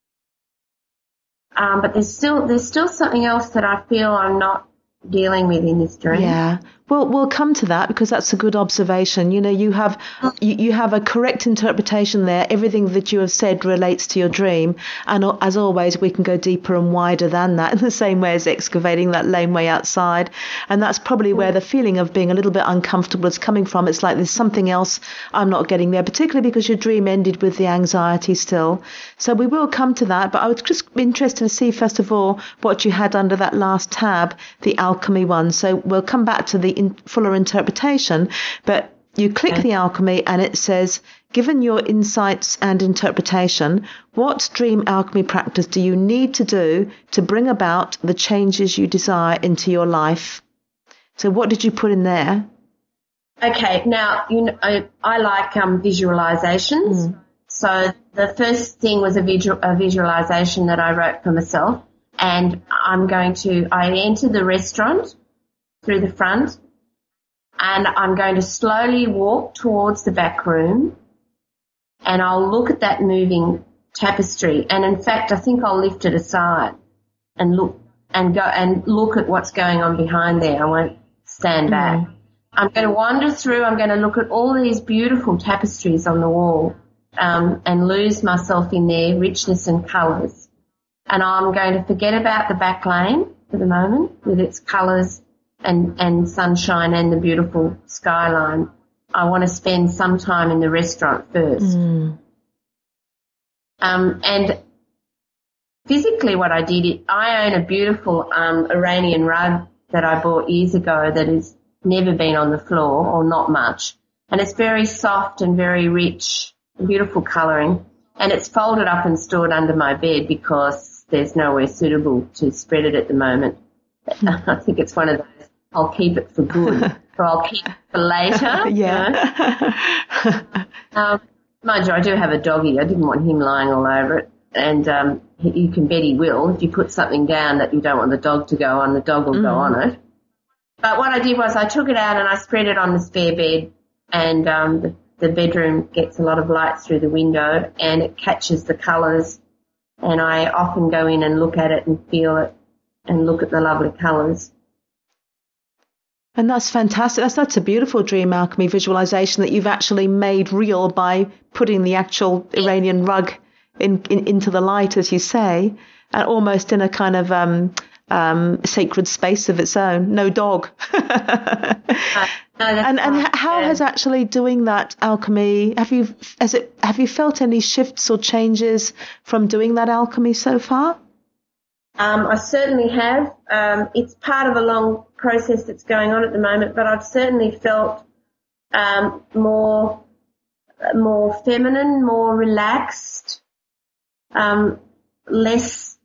But there's still something else that I feel I'm not dealing with in this dream. Yeah. Well, we'll come to that, because that's a good observation. You have a correct interpretation there. Everything that you have said relates to your dream, and as always, we can go deeper and wider than that, in the same way as excavating that laneway outside. And that's probably where the feeling of being a little bit uncomfortable is coming from. It's like there's something else I'm not getting there, particularly because your dream ended with the anxiety still. So we will come to that, but I was just interested to see, first of all, what you had under that last tab, the alchemy one. So we'll come back to the fuller interpretation, but you click the alchemy and it says, given your insights and interpretation, what dream alchemy practice do you need to do to bring about the changes you desire into your life? So what did you put in there? Okay, now, I like visualizations. So the first thing was a visualization that I wrote for myself, and I enter the restaurant through the front, and I'm going to slowly walk towards the back room, and I'll look at that moving tapestry. And in fact, I think I'll lift it aside and look at what's going on behind there. I won't stand back. I'm going to wander through. I'm going to look at all these beautiful tapestries on the wall, and lose myself in their richness and colours. And I'm going to forget about the back lane for the moment with its colours and sunshine and the beautiful skyline. I want to spend some time in the restaurant first. And physically what I did, I own a beautiful Iranian rug that I bought years ago that has never been on the floor, or not much. And it's very soft and very rich, beautiful colouring. And it's folded up and stored under my bed because there's nowhere suitable to spread it at the moment. I think it's one of those I'll keep it for good, or I'll keep it for later. Yeah. You know? Mind you, I do have a doggy. I didn't want him lying all over it. And you can bet he will. If you put something down that you don't want the dog to go on, the dog will go on it. But what I did was I took it out and I spread it on the spare bed, and the bedroom gets a lot of light through the window and it catches the colours, and I often go in and look at it and feel it and look at the lovely colours. And that's fantastic. That's a beautiful dream alchemy visualization that you've actually made real by putting the actual Iranian rug into the light, as you say, and almost in a kind of sacred space of its own. No dog. And how has actually doing that alchemy, have you felt any shifts or changes from doing that alchemy so far? I certainly have. It's part of a long process that's going on at the moment, but I've certainly felt more feminine, more relaxed, less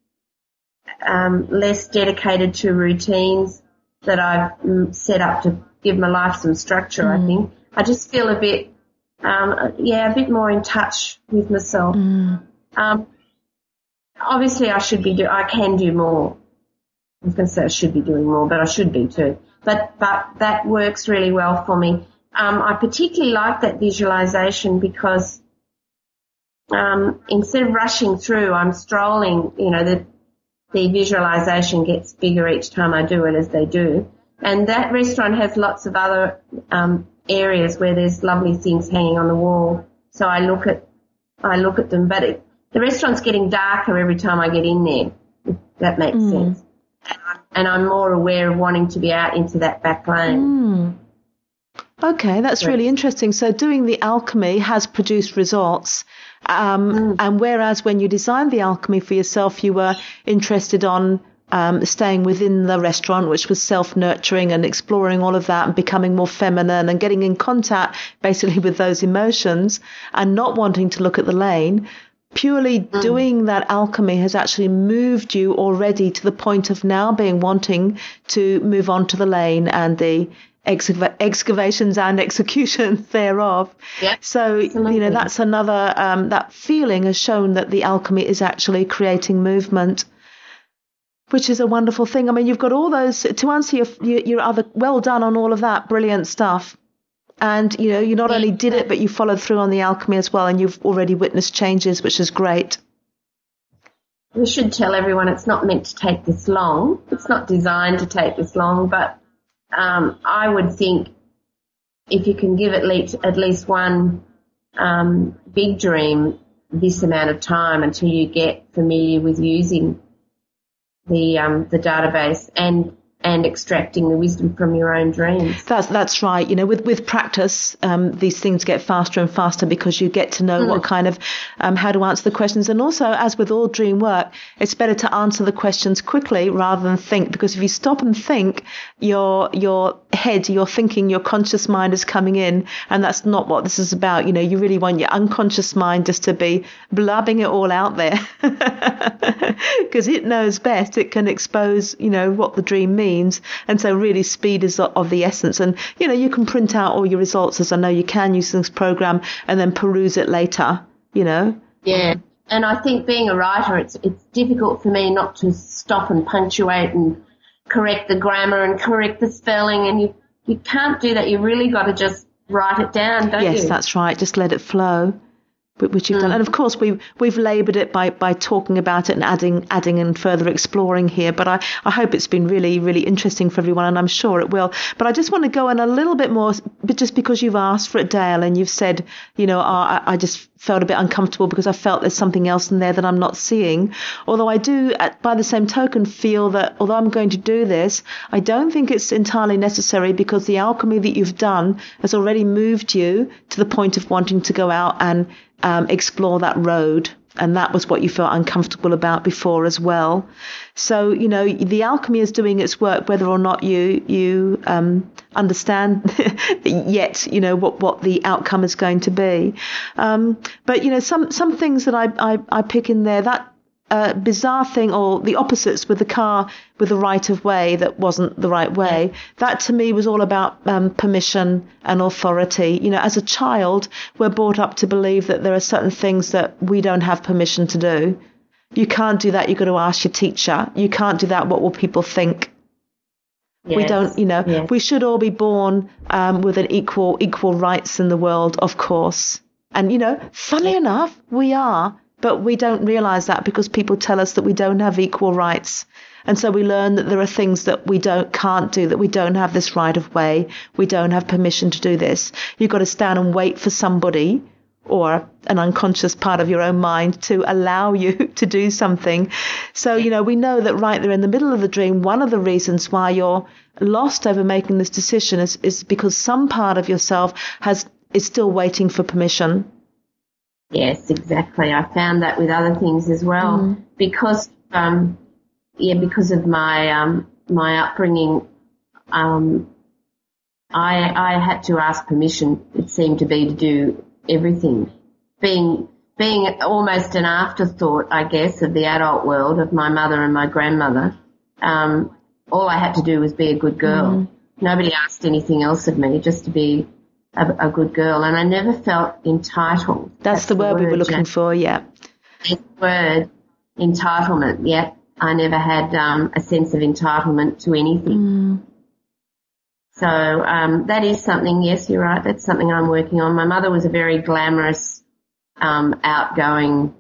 dedicated to routines that I've set up to give my life some structure. I think I just feel a bit more in touch with myself. Obviously, I can do more. I was going to say I should be doing more, but I should be too. But that works really well for me. I particularly like that visualization because instead of rushing through, I'm strolling. You know, the visualization gets bigger each time I do it, as they do. And that restaurant has lots of other areas where there's lovely things hanging on the wall. So I look at them, but the restaurant's getting darker every time I get in there, if that makes sense. And I'm more aware of wanting to be out into that back lane. Okay, that's really interesting. So doing the alchemy has produced results. And whereas when you designed the alchemy for yourself, you were interested on staying within the restaurant, which was self-nurturing and exploring all of that and becoming more feminine and getting in contact basically with those emotions and not wanting to look at the lane. Purely doing that alchemy has actually moved you already to the point of now wanting to move on to the lane and the excavations and executions thereof. Yeah, so, absolutely. That's another, that feeling has shown that the alchemy is actually creating movement, which is a wonderful thing. I mean, you've got all those, to answer your other, well done on all of that, brilliant stuff. And, you not only did it, but you followed through on the alchemy as well, and you've already witnessed changes, which is great. We should tell everyone it's not meant to take this long. It's not designed to take this long, but I would think if you can give at least one big dream this amount of time until you get familiar with using the database and extracting the wisdom from your own dreams. That's right. With practice, these things get faster and faster because you get to know what kind of how to answer the questions. And also, as with all dream work, it's better to answer the questions quickly rather than think, because if you stop and think, your head, your thinking, your conscious mind is coming in, and that's not what this is about. You really want your unconscious mind just to be blabbing it all out there because it knows best. It can expose, what the dream means. And so really speed is of the essence. And, you can print out all your results, as I know you can, using this program, and then peruse it later, Yeah. And I think being a writer, it's difficult for me not to stop and punctuate and correct the grammar and correct the spelling. And you can't do that. You really got to just write it down, don't you? Yes, that's right. Just let it flow. Which you've done, and of course we've laboured it by talking about it and adding and further exploring here. But I hope it's been really, really interesting for everyone, and I'm sure it will. But I just want to go in a little bit more, but just because you've asked for it, Dale, and you've said, I just felt a bit uncomfortable because I felt there's something else in there that I'm not seeing. Although I do, by the same token, feel that although I'm going to do this, I don't think it's entirely necessary, because the alchemy that you've done has already moved you to the point of wanting to go out and explore that road. And that was what you felt uncomfortable about before as well. So, the alchemy is doing its work, whether or not you understand yet, what the outcome is going to be. But, some things that I pick in there, that bizarre thing, or the opposites with the car with the right of way that wasn't the right way. That to me was all about permission and authority. You know, as a child, we're brought up to believe that there are certain things that we don't have permission to do. You can't do that. You've got to ask your teacher. You can't do that. What will people think? Yes. We don't, you know, we should all be born with an equal rights in the world, of course. And, you know, funnily enough, we are, but we don't realize that because people tell us that we don't have equal rights. And so we learn that there are things that we can't do, that we don't have this right of way. We don't have permission to do this. You've got to stand and wait for somebody or an unconscious part of your own mind to allow you to do something. So, you know, we know that right there in the middle of the dream, one of the reasons why you're lost over making this decision is because some part of yourself is still waiting for permission. Yes, exactly. I found that with other things as well. Because of my upbringing, I had to ask permission, it seemed to be, to do everything. Being almost an afterthought, I guess, of the adult world, of my mother and my grandmother, all I had to do was be a good girl. Nobody asked anything else of me, just to be a good girl, and I never felt entitled. That's the word we were looking for, yeah. This word, entitlement, yeah. I never had a sense of entitlement to anything. So that is something, yes, you're right, that's something I'm working on. My mother was a very glamorous, outgoing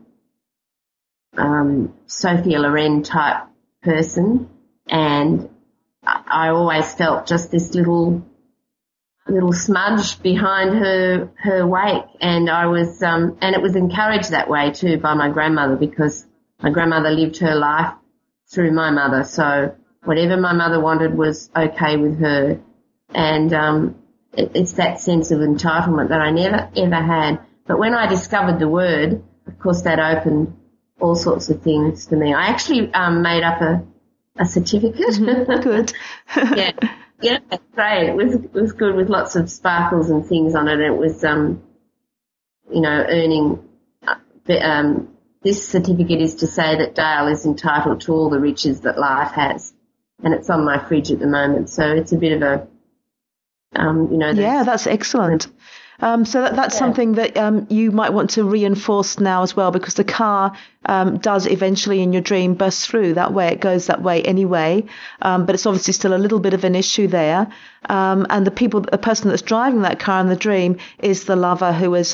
Sophia Loren type person, and I always felt just this little smudge behind her wake, and I was and it was encouraged that way too by my grandmother, because my grandmother lived her life through my mother, so whatever my mother wanted was okay with her. And it's that sense of entitlement that I never ever had. But when I discovered the word, of course, that opened all sorts of things for me. I actually made up a certificate. Good. Yeah, that's great. It was good, with lots of sparkles and things on it. And it was, earning. This certificate is to say that Dale is entitled to all the riches that life has, and it's on my fridge at the moment. So it's a bit of a, Yeah, that's excellent. So that's something that you might want to reinforce now as well, because the car does eventually in your dream burst through that way. It goes that way anyway, but it's obviously still a little bit of an issue there. And the person that's driving that car in the dream is the lover, who is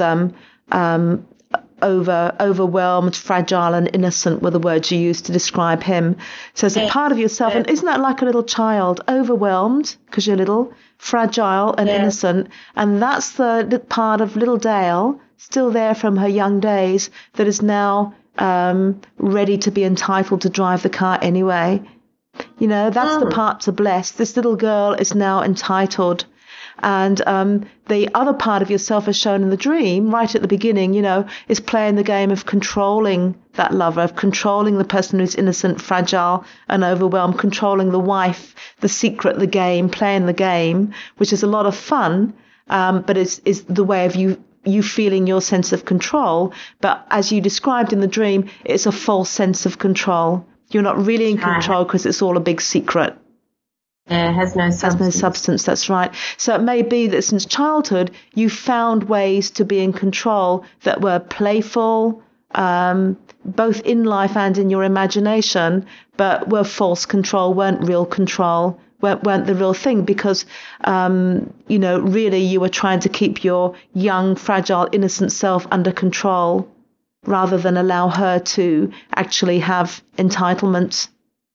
overwhelmed, fragile and innocent were the words you used to describe him. So it's a part of yourself, and isn't that like a little child, overwhelmed because you're little, fragile and innocent, and that's the part of little Dale still there from her young days that is now ready to be entitled to drive the car anyway. You know, that's the part to bless. This little girl is now entitled. And the other part of yourself, as shown in the dream, right at the beginning, you know, is playing the game of controlling that lover, of controlling the person who's innocent, fragile and overwhelmed, controlling the wife, the secret, the game, playing the game, which is a lot of fun, but is the way of you feeling your sense of control. But as you described in the dream, it's a false sense of control. You're not really in control because it's all a big secret. Yeah, it has no substance. Has no substance, that's right. So it may be that since childhood you found ways to be in control that were playful, both in life and in your imagination, but were false control, weren't real control, weren't the real thing, because, really you were trying to keep your young, fragile, innocent self under control rather than allow her to actually have entitlement.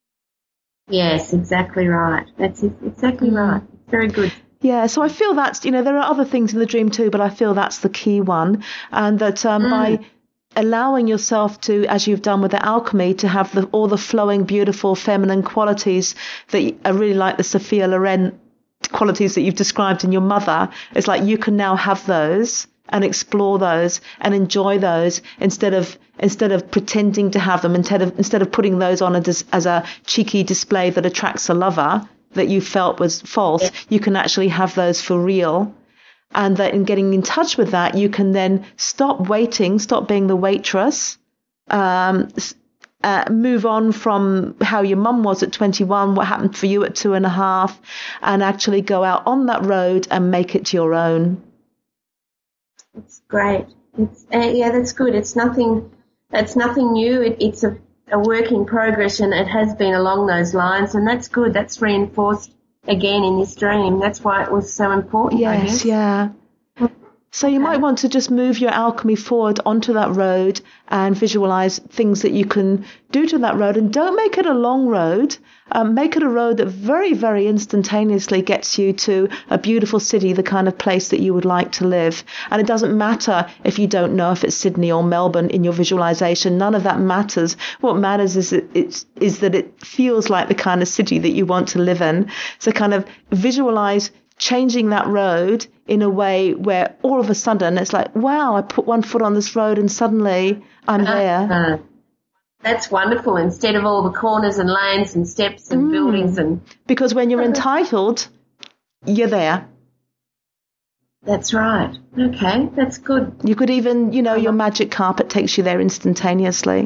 Yes, exactly right. That's exactly right. Very good. Yeah, so I feel that's, there are other things in the dream too, but I feel that's the key one. And that by allowing yourself to, as you've done with the alchemy, to have all the flowing, beautiful, feminine qualities that I really like, the Sophia Loren qualities that you've described in your mother, it's like you can now have those and explore those and enjoy those instead of pretending to have them, instead of putting those on as a cheeky display that attracts a lover that you felt was false. You can actually have those for real. And that in getting in touch with that, you can then stop waiting, stop being the waitress, move on from how your mum was at 21, what happened for you at 2.5, and actually go out on that road and make it your own. It's great. It's that's good. It's nothing new. It's a work in progress, and it has been along those lines, and that's good. That's reinforced again in this dream. That's why it was so important. Yes, I guess. Yeah. So you might want to just move your alchemy forward onto that road and visualize things that you can do to that road. And don't make it a long road. Make it a road that very, very instantaneously gets you to a beautiful city, the kind of place that you would like to live. And it doesn't matter if you don't know if it's Sydney or Melbourne in your visualization. None of that matters. What matters is that it feels like the kind of city that you want to live in. So kind of visualize changing that road in a way where all of a sudden it's like, wow, I put one foot on this road and suddenly I'm there. That's wonderful. Instead of all the corners and lanes and steps and buildings. Because when you're entitled, you're there. That's right. Okay, that's good. You could even, your magic carpet takes you there instantaneously.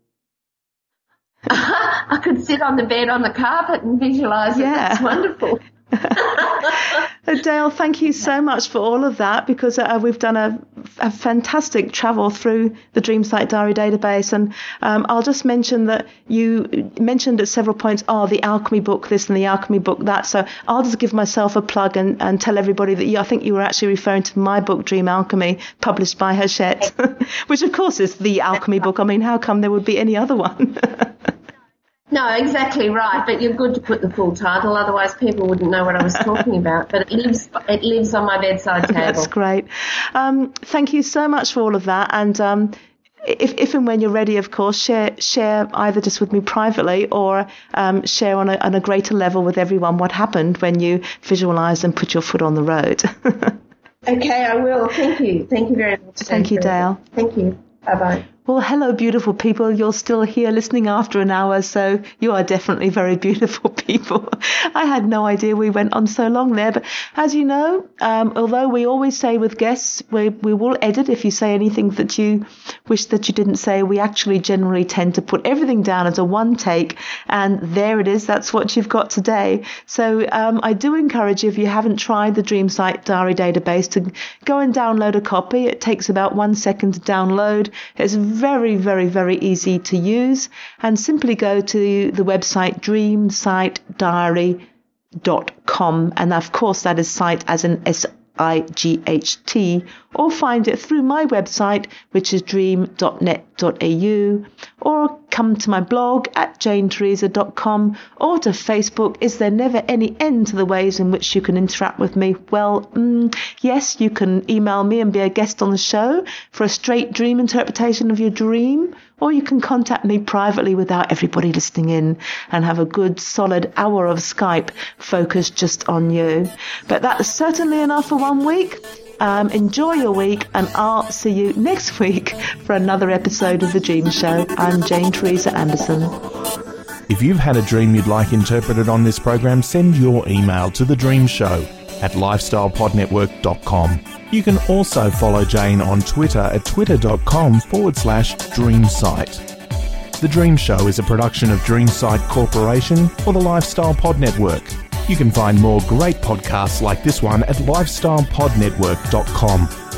I could sit on the bed on the carpet and visualise it. Yeah. That's wonderful. Dale, thank you so much for all of that, because we've done a fantastic travel through the Dreamsight Diary database. And I'll just mention that you mentioned at several points, the alchemy book this and the alchemy book that. So I'll just give myself a plug and tell everybody that I think you were actually referring to my book, Dream Alchemy, published by Hachette, which of course is the alchemy book. I mean, how come there would be any other one? No, exactly right. But you're good to put the full title, otherwise people wouldn't know what I was talking about. But it lives on my bedside table. That's great. Thank you so much for all of that. And if and when you're ready, of course, share either just with me privately or share on a greater level with everyone what happened when you visualised and put your foot on the road. Okay, I will. Thank you. Thank you very much. Thank you, Dale. Thank you. Bye-bye. Well, hello, beautiful people. You're still here listening after an hour, so you are definitely very beautiful people. I had no idea we went on so long there, but as you know, although we always say with guests, we will edit if you say anything that you wish that you didn't say. We actually generally tend to put everything down as a one take, and there it is. That's what you've got today. So I do encourage you, if you haven't tried the Dreamsight Diary database, to go and download a copy. It takes about 1 second to download. It's very, very, very easy to use, and simply go to the website dreamsightdiary.com, and of course that is site as in SIGHT, or find it through my website, which is dream.net.au, or come to my blog at janetheresa.com, or to Facebook. Is there never any end to the ways in which you can interact with me? Well, yes, you can email me and be a guest on the show for a straight dream interpretation of your dream, or you can contact me privately without everybody listening in and have a good solid hour of Skype focused just on you. But that's certainly enough for 1 week. Enjoy your week, and I'll see you next week for another episode of The Dream Show. I'm Jane Theresa Anderson. If you've had a dream you'd like interpreted on this program, send your email to The Dream Show at lifestylepodnetwork.com. You can also follow Jane on Twitter at twitter.com/dreamsight. The Dream Show is a production of Dreamsight Corporation for the Lifestyle Pod Network. You can find more great podcasts like this one at lifestylepodnetwork.com.